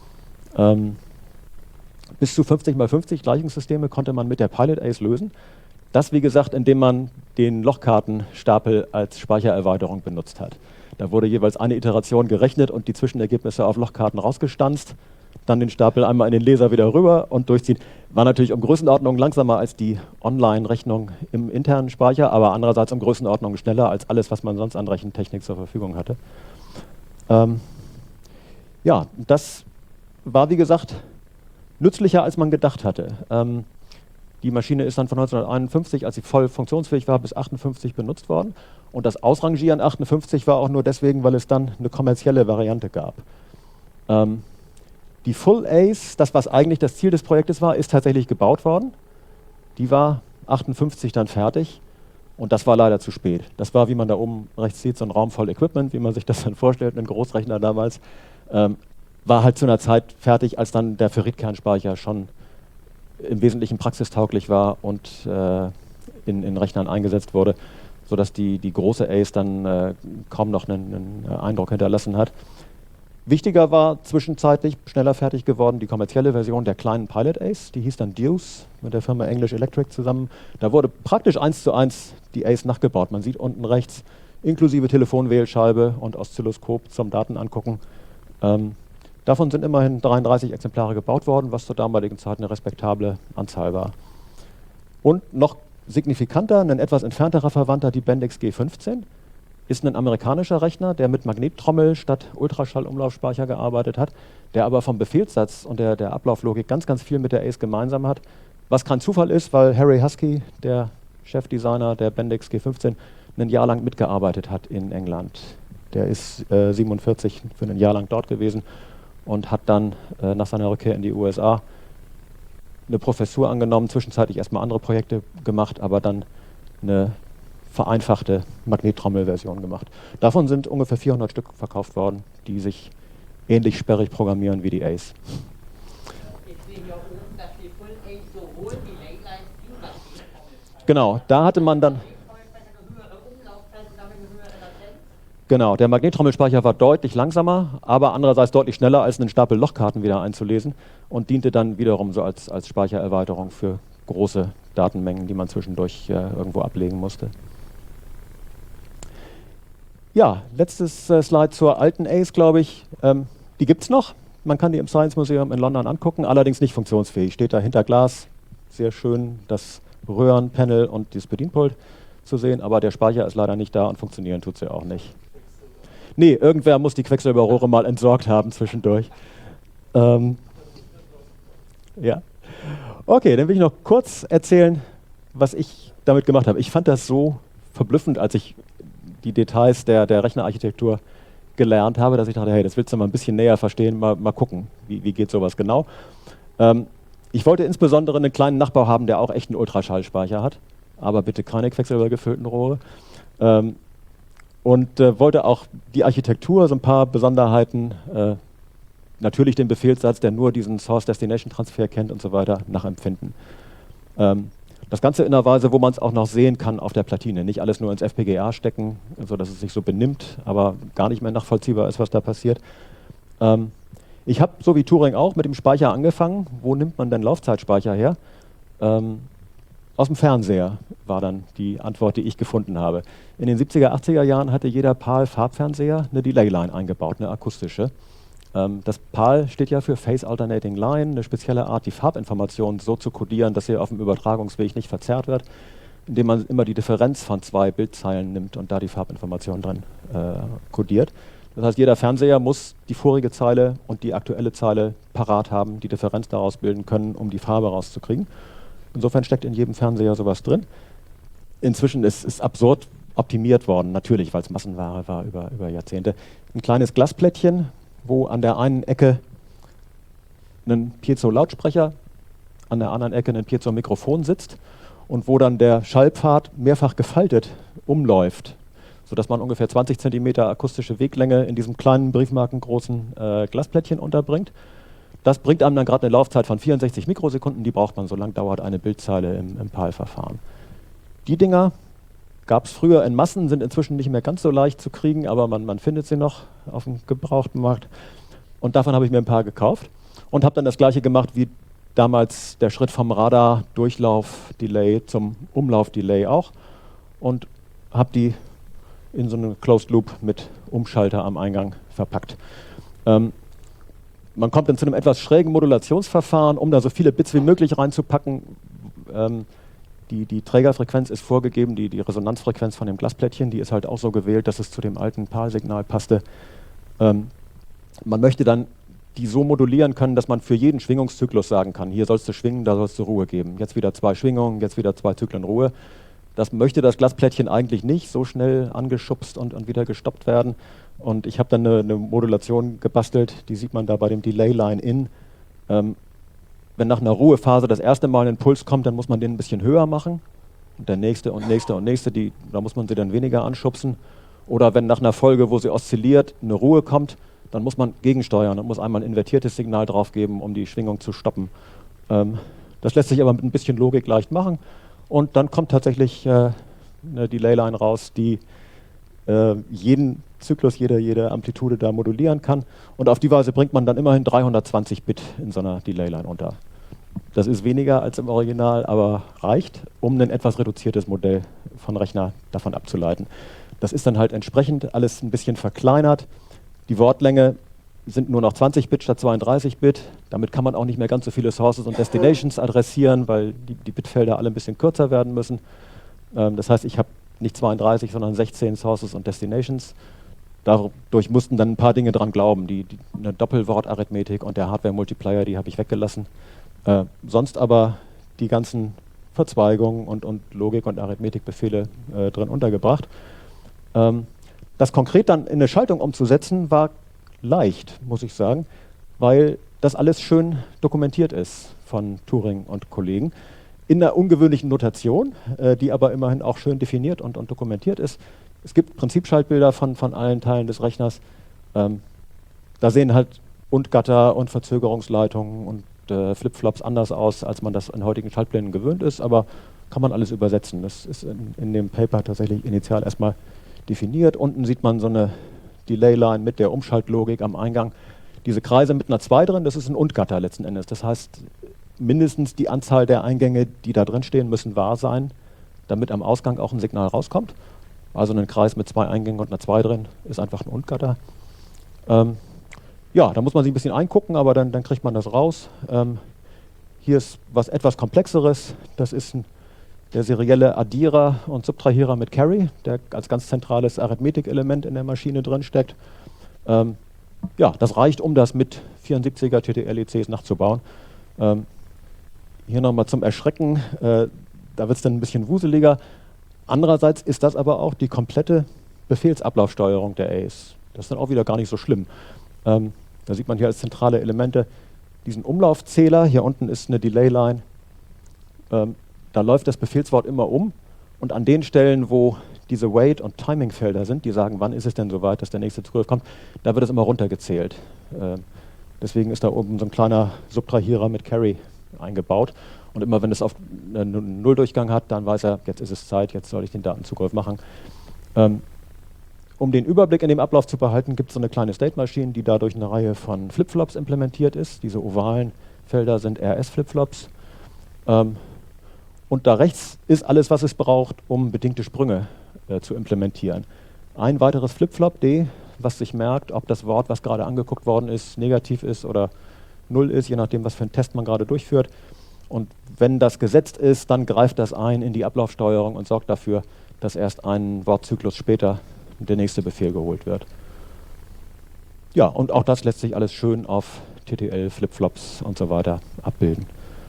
Bis zu 50 mal 50 Gleichungssysteme konnte man mit der Pilot ACE lösen. Das, wie gesagt, indem man den Lochkartenstapel als Speichererweiterung benutzt hat. Da wurde jeweils eine Iteration gerechnet und die Zwischenergebnisse auf Lochkarten rausgestanzt, dann den Stapel einmal in den Leser wieder rüber und durchziehen. War natürlich um Größenordnung langsamer als die Online-Rechnung im internen Speicher, aber andererseits um Größenordnung schneller als alles, was man sonst an Rechentechnik zur Verfügung hatte. Ja, das war, wie gesagt, nützlicher, als man gedacht hatte. Die Maschine ist dann von 1951, als sie voll funktionsfähig war, bis 58 benutzt worden. Und das Ausrangieren 58 war auch nur deswegen, weil es dann eine kommerzielle Variante gab. Die Full ACE, das was eigentlich das Ziel des Projektes war, ist tatsächlich gebaut worden. Die war 58 dann fertig und das war leider zu spät. Das war, wie man da oben rechts sieht, so ein Raum voll Equipment, wie man sich das dann vorstellt, ein Großrechner damals. War halt zu einer Zeit fertig, als dann der Ferritkernspeicher schon im Wesentlichen praxistauglich war und in Rechnern eingesetzt wurde, sodass die große ACE dann kaum noch einen Eindruck hinterlassen hat. Wichtiger war zwischenzeitlich, schneller fertig geworden, die kommerzielle Version der kleinen Pilot ACE, die hieß dann Deuce mit der Firma English Electric zusammen. Da wurde praktisch 1:1 die ACE nachgebaut. Man sieht unten rechts inklusive Telefonwählscheibe und Oszilloskop zum Datenangucken. Davon sind immerhin 33 Exemplare gebaut worden, was zur damaligen Zeit eine respektable Anzahl war. Und noch signifikanter, ein etwas entfernterer Verwandter, die Bendix G15, ist ein amerikanischer Rechner, der mit Magnettrommel statt Ultraschallumlaufspeicher gearbeitet hat, der aber vom Befehlssatz und der Ablauflogik ganz, ganz viel mit der ACE gemeinsam hat. Was kein Zufall ist, weil Harry Husky, der Chefdesigner der Bendix G15, ein Jahr lang mitgearbeitet hat in England. Der ist 47 für ein Jahr lang dort gewesen und hat dann nach seiner Rückkehr in die USA eine Professur angenommen, zwischenzeitlich erstmal andere Projekte gemacht, aber dann eine vereinfachte Magnettrommelversion gemacht. Davon sind ungefähr 400 Stück verkauft worden, die sich ähnlich sperrig programmieren wie die ACE. Ich sehe hier oben, dass die Full ACE sowohl die Leyline wie die Magnettrommel. Genau, da hatte man dann... Genau, der Magnettrommelspeicher war deutlich langsamer, aber andererseits deutlich schneller als einen Stapel Lochkarten wieder einzulesen und diente dann wiederum so als Speichererweiterung für große Datenmengen, die man zwischendurch irgendwo ablegen musste. Ja, letztes Slide zur alten ACE, glaube ich. Die gibt es noch. Man kann die im Science Museum in London angucken, allerdings nicht funktionsfähig. Steht da hinter Glas, sehr schön, das Röhrenpanel und das Bedienpult. zu sehen, aber der Speicher ist leider nicht da und funktionieren tut sie auch nicht. Nee, irgendwer muss die Quecksilberrohre mal entsorgt haben zwischendurch. Ja. Okay, dann will ich noch kurz erzählen, was ich damit gemacht habe. Ich fand das so verblüffend, als ich die Details der Rechnerarchitektur gelernt habe, dass ich dachte, hey, das willst du mal ein bisschen näher verstehen, mal gucken, wie geht sowas genau. Ich wollte insbesondere einen kleinen Nachbau haben, der auch echt einen Ultraschallspeicher hat, aber bitte keine quecksilbergefüllten Rohre. Und wollte auch die Architektur, so ein paar Besonderheiten, natürlich den Befehlssatz, der nur diesen Source-Destination-Transfer kennt und so weiter, nachempfinden. Das Ganze in einer Weise, wo man es auch noch sehen kann auf der Platine. Nicht alles nur ins FPGA stecken, sodass es sich so benimmt, aber gar nicht mehr nachvollziehbar ist, was da passiert. Ich habe, so wie Turing auch, mit dem Speicher angefangen. Wo nimmt man denn Laufzeitspeicher her? Aus dem Fernseher war dann die Antwort, die ich gefunden habe. In den 70er, 80er Jahren hatte jeder PAL-Farbfernseher eine Delay-Line eingebaut, eine akustische. Das PAL steht ja für Phase Alternating Line, eine spezielle Art, die Farbinformation so zu kodieren, dass sie auf dem Übertragungsweg nicht verzerrt wird, indem man immer die Differenz von zwei Bildzeilen nimmt und da die Farbinformation drin kodiert. Das heißt, jeder Fernseher muss die vorige Zeile und die aktuelle Zeile parat haben, die Differenz daraus bilden können, um die Farbe rauszukriegen. Insofern steckt in jedem Fernseher sowas drin. Inzwischen ist es absurd optimiert worden, natürlich, weil es Massenware war über Jahrzehnte. Ein kleines Glasplättchen, wo an der einen Ecke ein Piezo-Lautsprecher, an der anderen Ecke ein Piezo-Mikrofon sitzt und wo dann der Schallpfad mehrfach gefaltet umläuft, sodass man ungefähr 20 cm akustische Weglänge in diesem kleinen, briefmarkengroßen Glasplättchen unterbringt. Das bringt einem dann gerade eine Laufzeit von 64 Mikrosekunden, die braucht man, so lang dauert eine Bildzeile im PAL-Verfahren. Die Dinger gab es früher in Massen, sind inzwischen nicht mehr ganz so leicht zu kriegen, aber man findet sie noch auf dem gebrauchten Markt. Und davon habe ich mir ein paar gekauft und habe dann das gleiche gemacht wie damals der Schritt vom Radar-Durchlauf-Delay zum Umlauf-Delay auch und habe die in so eine Closed Loop mit Umschalter am Eingang verpackt. Man kommt dann zu einem etwas schrägen Modulationsverfahren, um da so viele Bits wie möglich reinzupacken. Die Trägerfrequenz ist vorgegeben, die Resonanzfrequenz von dem Glasplättchen, die ist halt auch so gewählt, dass es zu dem alten PAL-Signal passte. Man möchte dann die so modulieren können, dass man für jeden Schwingungszyklus sagen kann, hier sollst du schwingen, da sollst du Ruhe geben. Jetzt wieder 2 Schwingungen, jetzt wieder 2 Zyklen Ruhe. Das möchte das Glasplättchen eigentlich nicht, so schnell angeschubst und wieder gestoppt werden. Und ich habe dann eine Modulation gebastelt, die sieht man da bei dem Delay-Line-In. Wenn nach einer Ruhephase das erste Mal ein Impuls kommt, dann muss man den ein bisschen höher machen. Und der nächste und nächste und nächste, da muss man sie dann weniger anschubsen. Oder wenn nach einer Folge, wo sie oszilliert, eine Ruhe kommt, dann muss man gegensteuern und muss einmal ein invertiertes Signal draufgeben, um die Schwingung zu stoppen. Das lässt sich aber mit ein bisschen Logik leicht machen. Und dann kommt tatsächlich eine Delay-Line raus, die jeden Zyklus, jede Amplitude da modulieren kann. Und auf die Weise bringt man dann immerhin 320 Bit in so einer Delay-Line unter. Das ist weniger als im Original, aber reicht, um ein etwas reduziertes Modell von Rechner davon abzuleiten. Das ist dann halt entsprechend alles ein bisschen verkleinert. Die Wortlänge sind nur noch 20 Bit statt 32 Bit. Damit kann man auch nicht mehr ganz so viele Sources und Destinations adressieren, weil die Bitfelder alle ein bisschen kürzer werden müssen. Das heißt, ich habe nicht 32, sondern 16 Sources und Destinations. Dadurch mussten dann ein paar Dinge dran glauben. Eine Doppelwortarithmetik und der Hardware-Multiplier, die habe ich weggelassen. Sonst aber die ganzen Verzweigungen und Logik- und Arithmetikbefehle drin untergebracht. Das konkret dann in eine Schaltung umzusetzen, war leicht, muss ich sagen, weil das alles schön dokumentiert ist von Turing und Kollegen. In einer ungewöhnlichen Notation, die aber immerhin auch schön definiert und dokumentiert ist. Es gibt Prinzipschaltbilder von allen Teilen des Rechners. Da sehen halt Gatter und Verzögerungsleitungen und Flipflops anders aus, als man das in heutigen Schaltplänen gewöhnt ist, aber kann man alles übersetzen. Das ist in dem Paper tatsächlich initial erstmal definiert. Unten sieht man so eine Delay-Line mit der Umschaltlogik am Eingang. Diese Kreise mit einer 2 drin, das ist ein Gatter letzten Endes. Das heißt, mindestens die Anzahl der Eingänge, die da drin stehen, müssen wahr sein, damit am Ausgang auch ein Signal rauskommt. Also ein Kreis mit 2 Eingängen und einer 2 drin ist einfach ein Gatter. Ja, da muss man sich ein bisschen eingucken, aber dann kriegt man das raus. Hier ist was etwas Komplexeres. Das ist ein der serielle Addierer und Subtrahierer mit Carry, der als ganz zentrales Arithmetikelement in der Maschine drin steckt. Ja, das reicht, um das mit 74er TTL-ECs nachzubauen. Hier nochmal zum Erschrecken, da wird es dann ein bisschen wuseliger. Andererseits ist das aber auch die komplette Befehlsablaufsteuerung der A's. Das ist dann auch wieder gar nicht so schlimm. Da sieht man hier als zentrale Elemente diesen Umlaufzähler. Hier unten ist eine Delay-Line. Da läuft das Befehlswort immer um. Und an den Stellen, wo diese Wait- und Timing-Felder sind, die sagen, wann ist es denn soweit, dass der nächste Zugriff kommt, da wird es immer runtergezählt. Deswegen ist da oben so ein kleiner Subtrahierer mit Carry eingebaut. Und immer wenn es auf einen Nulldurchgang hat, dann weiß er, jetzt ist es Zeit, jetzt soll ich den Datenzugriff machen. Um den Überblick in dem Ablauf zu behalten, gibt es so eine kleine State-Machine, die dadurch eine Reihe von Flipflops implementiert ist. Diese ovalen Felder sind RS-Flipflops. Und da rechts ist alles, was es braucht, um bedingte Sprünge zu implementieren. Ein weiteres Flipflop, D, was sich merkt, ob das Wort, was gerade angeguckt worden ist, negativ ist oder 0 ist, je nachdem, was für einen Test man gerade durchführt. Und wenn das gesetzt ist, dann greift das ein in die Ablaufsteuerung und sorgt dafür, dass erst einen Wortzyklus später der nächste Befehl geholt wird. Ja, und auch das lässt sich alles schön auf TTL, Flipflops und so weiter abbilden.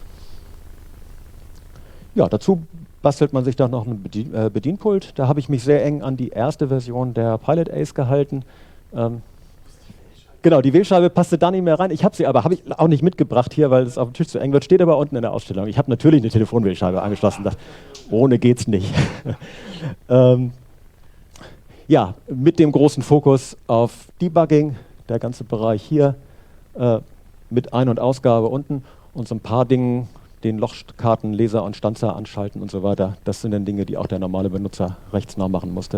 Ja, dazu bastelt man sich dann noch ein Bedienpult. Da habe ich mich sehr eng an die erste Version der Pilot Ace gehalten. Genau, die Wählscheibe passte da nicht mehr rein. Ich habe sie aber, habe ich auch nicht mitgebracht hier, weil es auf dem Tisch zu eng wird. Steht aber unten in der Ausstellung. Ich habe natürlich eine Telefonwählscheibe angeschlossen. Ohne geht's nicht. Ja, mit dem großen Fokus auf Debugging, der ganze Bereich hier, mit Ein- und Ausgabe unten und so ein paar Dingen, den Lochkartenleser und Stanzer anschalten und so weiter. Das sind dann Dinge, die auch der normale Benutzer rechtsnah machen musste.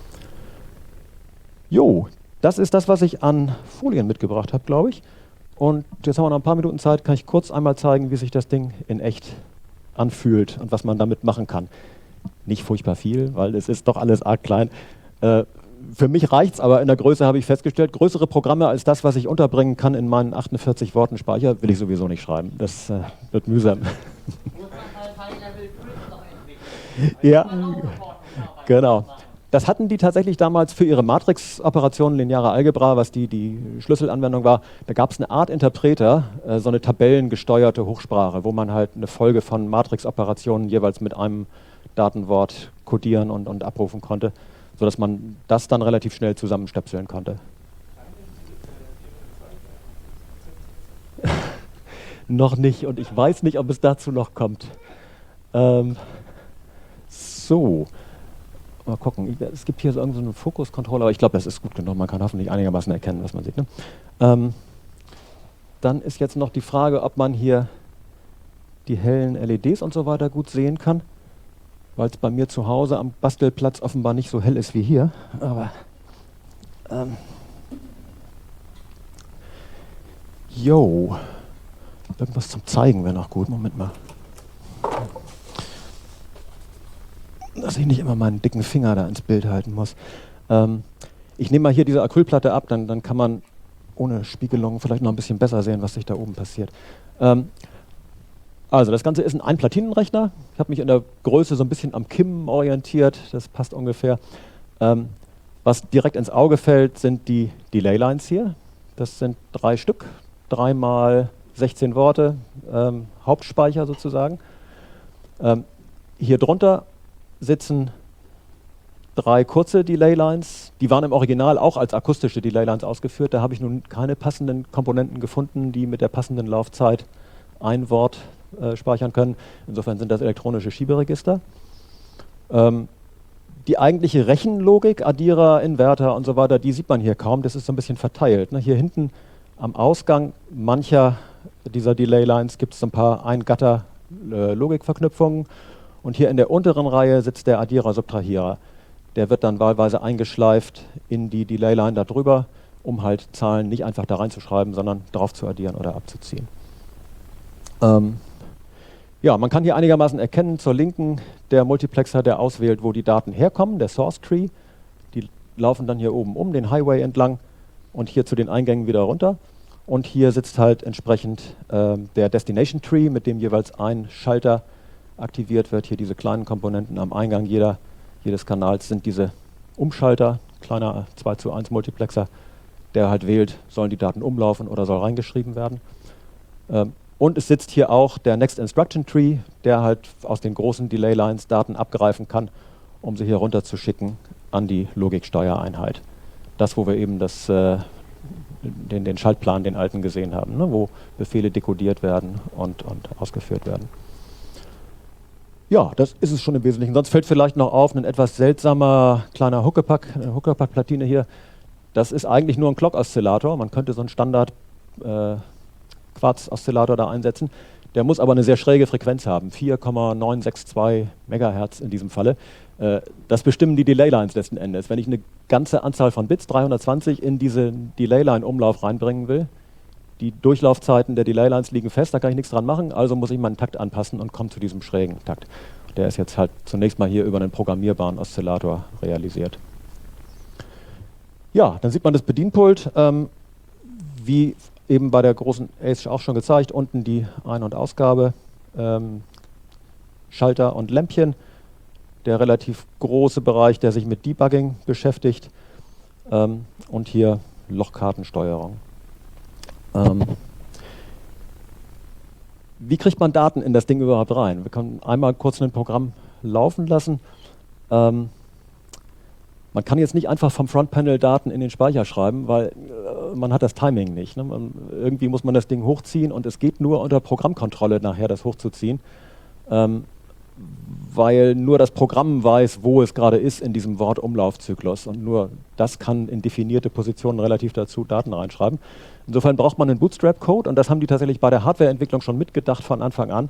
Jo, das ist das, was ich an Folien mitgebracht habe, glaube ich. Und jetzt haben wir noch ein paar Minuten Zeit, kann ich kurz einmal zeigen, wie sich das Ding in echt anfühlt und was man damit machen kann. Nicht furchtbar viel, weil es ist doch alles arg klein. Für mich reicht es, aber in der Größe habe ich festgestellt, größere Programme als das, was ich unterbringen kann in meinen 48 Worten Speicher, will ich sowieso nicht schreiben. Das wird mühsam. Muss man halt High-Level Scripts noch entwickeln. Ja, genau. Das hatten die tatsächlich damals für ihre Matrix-Operationen, lineare Algebra, was die Schlüsselanwendung war. Da gab es eine Art Interpreter, so eine tabellengesteuerte Hochsprache, wo man halt eine Folge von Matrix-Operationen jeweils mit einem Datenwort codieren und abrufen konnte, sodass man das dann relativ schnell zusammenstöpseln konnte. Noch nicht, und ich weiß nicht, ob es dazu noch kommt. So, mal gucken. Es gibt hier so irgendeinen Fokus-Controller, aber ich glaube, das ist gut genug. Man kann hoffentlich einigermaßen erkennen, was man sieht. Ne? Dann ist jetzt noch die Frage, ob man hier die hellen LEDs und so weiter gut sehen kann, weil es bei mir zu Hause am Bastelplatz offenbar nicht so hell ist wie hier. Aber jo, irgendwas zum Zeigen wäre noch gut. Moment mal. Dass ich nicht immer meinen dicken Finger da ins Bild halten muss. Ich nehme mal hier diese Acrylplatte ab, dann kann man ohne Spiegelung vielleicht noch ein bisschen besser sehen, was sich da oben passiert. Also das Ganze ist ein Einplatinenrechner. Ich habe mich in der Größe so ein bisschen am Kim orientiert, das passt ungefähr. Was direkt ins Auge fällt, sind die Delay-Lines hier. Das sind 3 Stück, 3 mal 16 Worte, Hauptspeicher sozusagen. Hier drunter sitzen 3 kurze Delay-Lines. Die waren im Original auch als akustische Delay-Lines ausgeführt. Da habe ich nun keine passenden Komponenten gefunden, die mit der passenden Laufzeit ein Wort speichern können. Insofern sind das elektronische Schieberegister. Die eigentliche Rechenlogik, Addierer, Inverter und so weiter, die sieht man hier kaum. Das ist so ein bisschen verteilt. Ne? Hier hinten am Ausgang mancher dieser Delay-Lines gibt es ein paar Ein-Gatter-Logikverknüpfungen. Und hier in der unteren Reihe sitzt der Addierer-Subtrahierer. Der wird dann wahlweise eingeschleift in die Delay-Line da drüber, um halt Zahlen nicht einfach da reinzuschreiben, sondern drauf zu addieren oder abzuziehen. Ja, man kann hier einigermaßen erkennen, zur Linken der Multiplexer, der auswählt, wo die Daten herkommen, der Source Tree. Die laufen dann hier oben um den Highway entlang und hier zu den Eingängen wieder runter. Und hier sitzt halt entsprechend der Destination Tree, mit dem jeweils ein Schalter aktiviert wird. Hier diese kleinen Komponenten am Eingang jedes Kanals sind diese Umschalter, kleiner 2:1 Multiplexer, der halt wählt, sollen die Daten umlaufen oder soll reingeschrieben werden. Und es sitzt hier auch der Next Instruction Tree, der halt aus den großen Delay Lines Daten abgreifen kann, um sie hier runter zu schicken an die Logiksteuereinheit. Das, wo wir eben den Schaltplan, den alten, gesehen haben, ne, wo Befehle dekodiert werden und ausgeführt werden. Ja, das ist es schon im Wesentlichen. Sonst fällt vielleicht noch auf, ein etwas seltsamer kleiner eine Huckepack-Platine hier. Das ist eigentlich nur ein Clock-Oszillator. Man könnte so einen Standard Quarz-Oszillator da einsetzen. Der muss aber eine sehr schräge Frequenz haben, 4,962 Megahertz in diesem Falle. Das bestimmen die Delay-Lines letzten Endes. Wenn ich eine ganze Anzahl von Bits, 320, in diese Delay-Line-Umlauf reinbringen will, die Durchlaufzeiten der Delay-Lines liegen fest, da kann ich nichts dran machen, also muss ich meinen Takt anpassen und komme zu diesem schrägen Takt. Der ist jetzt halt zunächst mal hier über einen programmierbaren Oszillator realisiert. Ja, dann sieht man das Bedienpult, wie eben bei der großen ACE auch schon gezeigt, unten die Ein- und Ausgabe, Schalter und Lämpchen, der relativ große Bereich, der sich mit Debugging beschäftigt, und hier Lochkartensteuerung. Wie kriegt man Daten in das Ding überhaupt rein? Wir können einmal kurz ein Programm laufen lassen. Man kann jetzt nicht einfach vom Frontpanel Daten in den Speicher schreiben, weil man hat das Timing nicht. Ne? Irgendwie muss man das Ding hochziehen und es geht nur unter Programmkontrolle nachher, das hochzuziehen, weil nur das Programm weiß, wo es gerade ist in diesem Wortumlaufzyklus und nur das kann in definierte Positionen relativ dazu Daten reinschreiben. Insofern braucht man einen Bootstrap-Code und das haben die tatsächlich bei der Hardwareentwicklung schon mitgedacht von Anfang an.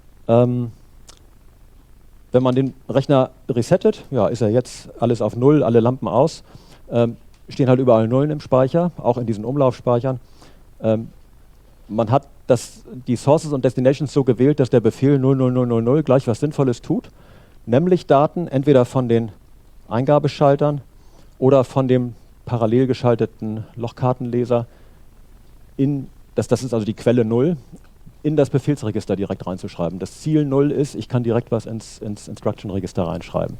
Wenn man den Rechner resettet, ja, ist er jetzt alles auf Null, alle Lampen aus, stehen halt überall Nullen im Speicher, auch in diesen Umlaufspeichern. Man hat die Sources und Destinations so gewählt, dass der Befehl 00000 gleich was Sinnvolles tut, nämlich Daten entweder von den Eingabeschaltern oder von dem parallel geschalteten Lochkartenleser das ist also die Quelle 0, in das Befehlsregister direkt reinzuschreiben. Das Ziel 0 ist, ich kann direkt was ins Instruction-Register reinschreiben.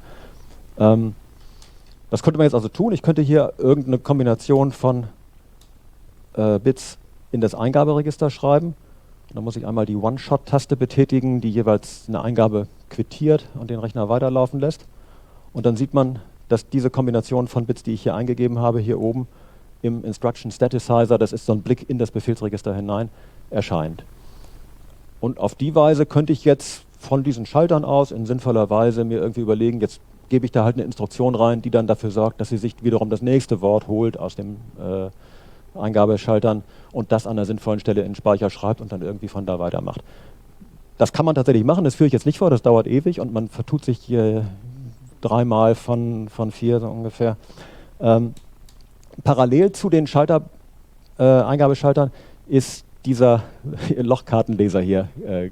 Das könnte man jetzt also tun. Ich könnte hier irgendeine Kombination von Bits in das Eingaberegister schreiben. Dann muss ich einmal die One-Shot-Taste betätigen, die jeweils eine Eingabe quittiert und den Rechner weiterlaufen lässt. Und dann sieht man, dass diese Kombination von Bits, die ich hier eingegeben habe, hier oben im Instruction Staticizer, das ist so ein Blick in das Befehlsregister hinein, erscheint. Und auf die Weise könnte ich jetzt von diesen Schaltern aus in sinnvoller Weise mir irgendwie überlegen, jetzt gebe ich da halt eine Instruktion rein, die dann dafür sorgt, dass sie sich wiederum das nächste Wort holt aus dem Eingabeschaltern und das an einer sinnvollen Stelle in den Speicher schreibt und dann irgendwie von da weitermacht. Das kann man tatsächlich machen, das führe ich jetzt nicht vor, das dauert ewig und man vertut sich hier 3 von 4 so ungefähr. Parallel zu den Eingabeschaltern ist dieser Lochkartenleser hier.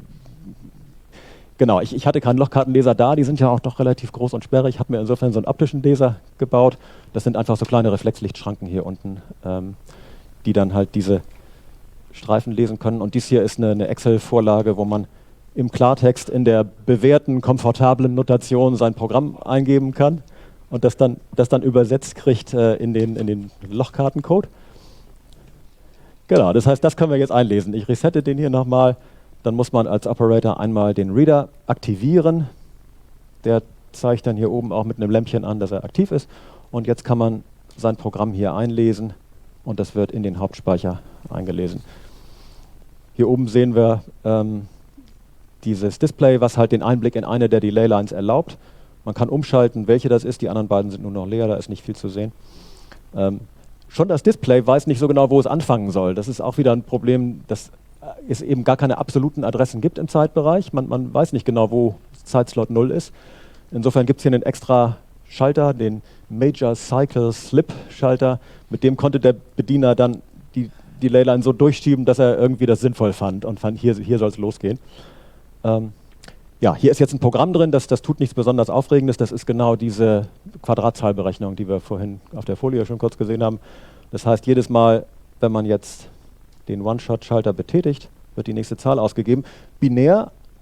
Genau, ich hatte keinen Lochkartenleser da, die sind ja auch doch relativ groß und sperrig. Ich habe mir insofern so einen optischen Leser gebaut. Das sind einfach so kleine Reflexlichtschranken hier unten, die dann halt diese Streifen lesen können. Und dies hier ist eine Excel-Vorlage, wo man im Klartext in der bewährten, komfortablen Notation sein Programm eingeben kann und das dann übersetzt kriegt in den Lochkartencode. Genau, das heißt, das können wir jetzt einlesen. Ich resette den hier nochmal, dann muss man als Operator einmal den Reader aktivieren. Der zeigt dann hier oben auch mit einem Lämpchen an, dass er aktiv ist. Und jetzt kann man sein Programm hier einlesen und das wird in den Hauptspeicher eingelesen. Hier oben sehen wir dieses Display, was halt den Einblick in eine der Delay Lines erlaubt. Man kann umschalten, welche das ist. Die anderen beiden sind nur noch leer, da ist nicht viel zu sehen. Schon das Display weiß nicht so genau, wo es anfangen soll. Das ist auch wieder ein Problem, dass es eben gar keine absoluten Adressen gibt im Zeitbereich. Man weiß nicht genau, wo Zeitslot 0 ist. Insofern gibt es hier einen extra Schalter, den Major Cycle Slip Schalter. Mit dem konnte der Bediener dann die Delay-Line so durchschieben, dass er irgendwie das sinnvoll fand und fand, hier soll es losgehen. Ja, hier ist jetzt ein Programm drin, das tut nichts besonders Aufregendes. Das ist genau diese Quadratzahlberechnung, die wir vorhin auf der Folie schon kurz gesehen haben. Das heißt, jedes Mal, wenn man jetzt den One-Shot-Schalter betätigt, wird die nächste Zahl ausgegeben. Binär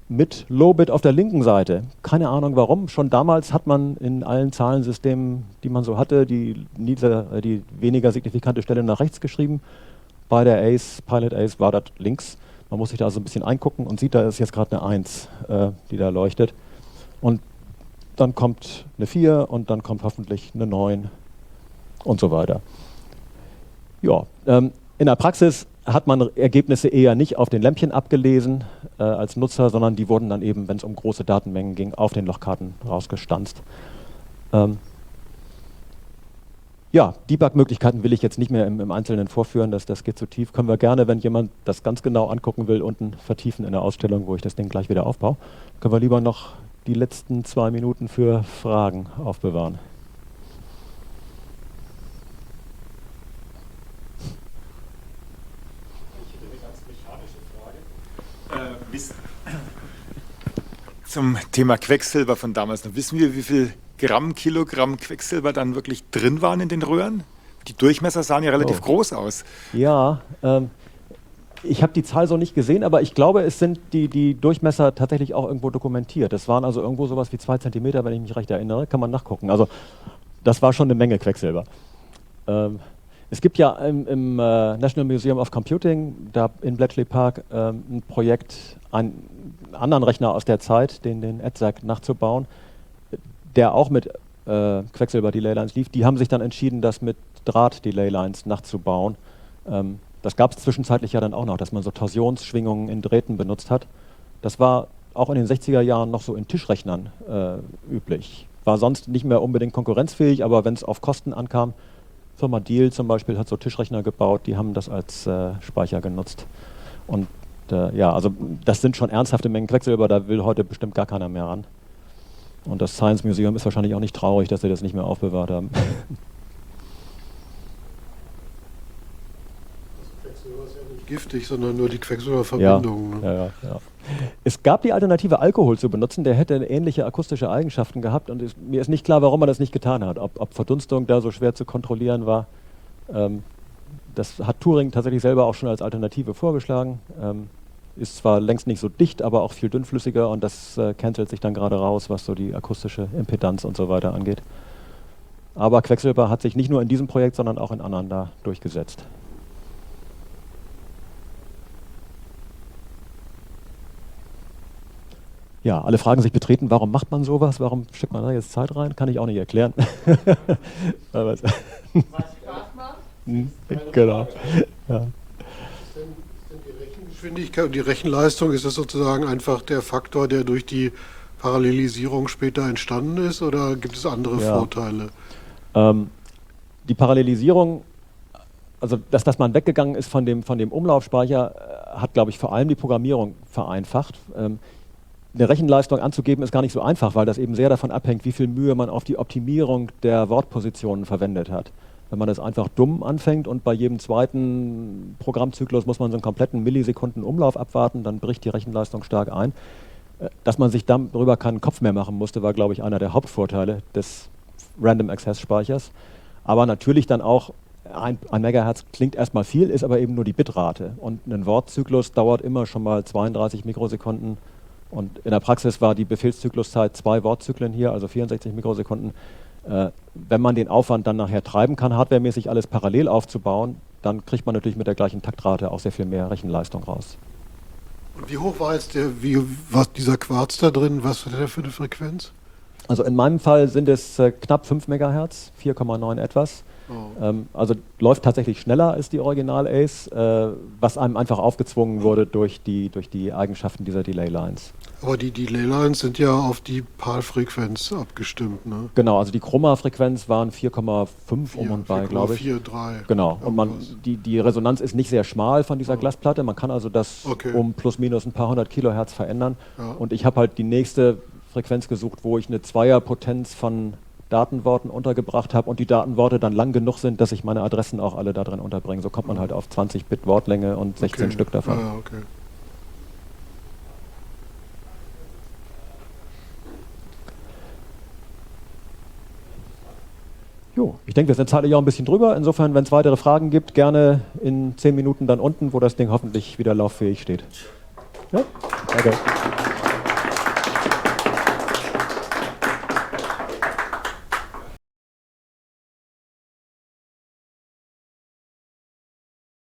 mit Low-Bit auf der linken Seite. Keine Ahnung warum. Schon damals hat man in allen Zahlensystemen, die man so hatte, die weniger signifikante Stelle nach rechts geschrieben. Bei der Ace, Pilot Ace, war das links. Man muss sich da also ein bisschen eingucken und sieht, da ist jetzt gerade eine 1, die da leuchtet. Und dann kommt eine 4 und dann kommt hoffentlich eine 9 und so weiter. Ja, in der Praxis hat man Ergebnisse eher nicht auf den Lämpchen abgelesen als Nutzer, sondern die wurden dann eben, wenn es um große Datenmengen ging, auf den Lochkarten rausgestanzt. Ja, Debug-Möglichkeiten will ich jetzt nicht mehr im Einzelnen vorführen, das geht zu tief. Können wir gerne, wenn jemand das ganz genau angucken will, unten vertiefen in der Ausstellung, wo ich das Ding gleich wieder aufbaue. Können wir lieber noch die letzten 2 Minuten für Fragen aufbewahren. Zum Thema Quecksilber von damals noch. Wissen wir, wie viel Gramm, Kilogramm Quecksilber dann wirklich drin waren in den Röhren? Die Durchmesser sahen ja relativ groß aus. Ja, ich habe die Zahl so nicht gesehen, aber ich glaube, es sind die Durchmesser tatsächlich auch irgendwo dokumentiert. Das waren also irgendwo sowas wie 2 Zentimeter, wenn ich mich recht erinnere, kann man nachgucken. Also das war schon eine Menge Quecksilber. Es gibt ja im National Museum of Computing, da in Bletchley Park, ein Projekt, einen anderen Rechner aus der Zeit, den EDSAC, nachzubauen, der auch mit Quecksilber-Delay-Lines lief. Die haben sich dann entschieden, das mit Draht-Delay-Lines nachzubauen. Das gab es zwischenzeitlich ja dann auch noch, dass man so Torsionsschwingungen in Drähten benutzt hat. Das war auch in den 60er Jahren noch so in Tischrechnern üblich. War sonst nicht mehr unbedingt konkurrenzfähig, aber wenn es auf Kosten ankam, Firma Diehl zum Beispiel hat so Tischrechner gebaut, die haben das als Speicher genutzt. Und ja, also das sind schon ernsthafte Mengen Quecksilber, da will heute bestimmt gar keiner mehr ran. Und das Science Museum ist wahrscheinlich auch nicht traurig, dass sie das nicht mehr aufbewahrt haben. Das Quecksilber ist ja nicht giftig, sondern nur die Quecksilberverbindung. Ja, ne? ja. Es gab die Alternative, Alkohol zu benutzen, der hätte ähnliche akustische Eigenschaften gehabt und mir ist nicht klar, warum man das nicht getan hat. Ob Verdunstung da so schwer zu kontrollieren war, das hat Turing tatsächlich selber auch schon als Alternative vorgeschlagen. Ist zwar längst nicht so dicht, aber auch viel dünnflüssiger und das cancelt sich dann gerade raus, was so die akustische Impedanz und so weiter angeht. Aber Quecksilber hat sich nicht nur in diesem Projekt, sondern auch in anderen da durchgesetzt. Ja, alle fragen sich betreten, warum macht man sowas? Warum steckt man da jetzt Zeit rein? Kann ich auch nicht erklären. Was Spaß macht? Genau. Ja. Die Rechengeschwindigkeit und die Rechenleistung, ist das sozusagen einfach der Faktor, der durch die Parallelisierung später entstanden ist, oder gibt es andere Vorteile? Die Parallelisierung, also dass man weggegangen ist von dem Umlaufspeicher, hat, glaube ich, vor allem die Programmierung vereinfacht. Eine Rechenleistung anzugeben ist gar nicht so einfach, weil das eben sehr davon abhängt, wie viel Mühe man auf die Optimierung der Wortpositionen verwendet hat. Wenn man das einfach dumm anfängt und bei jedem zweiten Programmzyklus muss man so einen kompletten Millisekunden Umlauf abwarten, dann bricht die Rechenleistung stark ein. Dass man sich darüber keinen Kopf mehr machen musste, war, glaube ich, einer der Hauptvorteile des Random Access Speichers. Aber natürlich dann auch, ein Megahertz klingt erstmal viel, ist aber eben nur die Bitrate. Und ein Wortzyklus dauert immer schon mal 32 Mikrosekunden. Und in der Praxis war die Befehlszykluszeit 2 Wortzyklen hier, also 64 Mikrosekunden. Wenn man den Aufwand dann nachher treiben kann, hardwaremäßig alles parallel aufzubauen, dann kriegt man natürlich mit der gleichen Taktrate auch sehr viel mehr Rechenleistung raus. Und wie hoch war jetzt dieser Quarz da drin? Was hat der für eine Frequenz? Also in meinem Fall sind es knapp 5 Megahertz, 4,9 etwas. Oh. Also läuft tatsächlich schneller als die Original-Ace, was einem einfach aufgezwungen wurde durch die Eigenschaften dieser Delay-Lines. Aber die Delay-Lines sind ja auf die PAL-Frequenz abgestimmt, ne? Genau, also die Chroma-Frequenz waren 4,5 um und bei, glaube ich. 4, 3. Genau, und die Resonanz ist nicht sehr schmal von dieser Glasplatte, man kann also das um plus minus ein paar hundert Kilohertz verändern. Ja. Und ich habe halt die nächste Frequenz gesucht, wo ich eine Zweierpotenz von Datenworten untergebracht habe und die Datenworte dann lang genug sind, dass ich meine Adressen auch alle da drin unterbringe. So kommt man halt auf 20 Bit Wortlänge und 16 Stück davon. Ah, okay. Jo, ich denke, wir sind zeitlich auch ein bisschen drüber. Insofern, wenn es weitere Fragen gibt, gerne in 10 Minuten dann unten, wo das Ding hoffentlich wieder lauffähig steht. Ja, danke.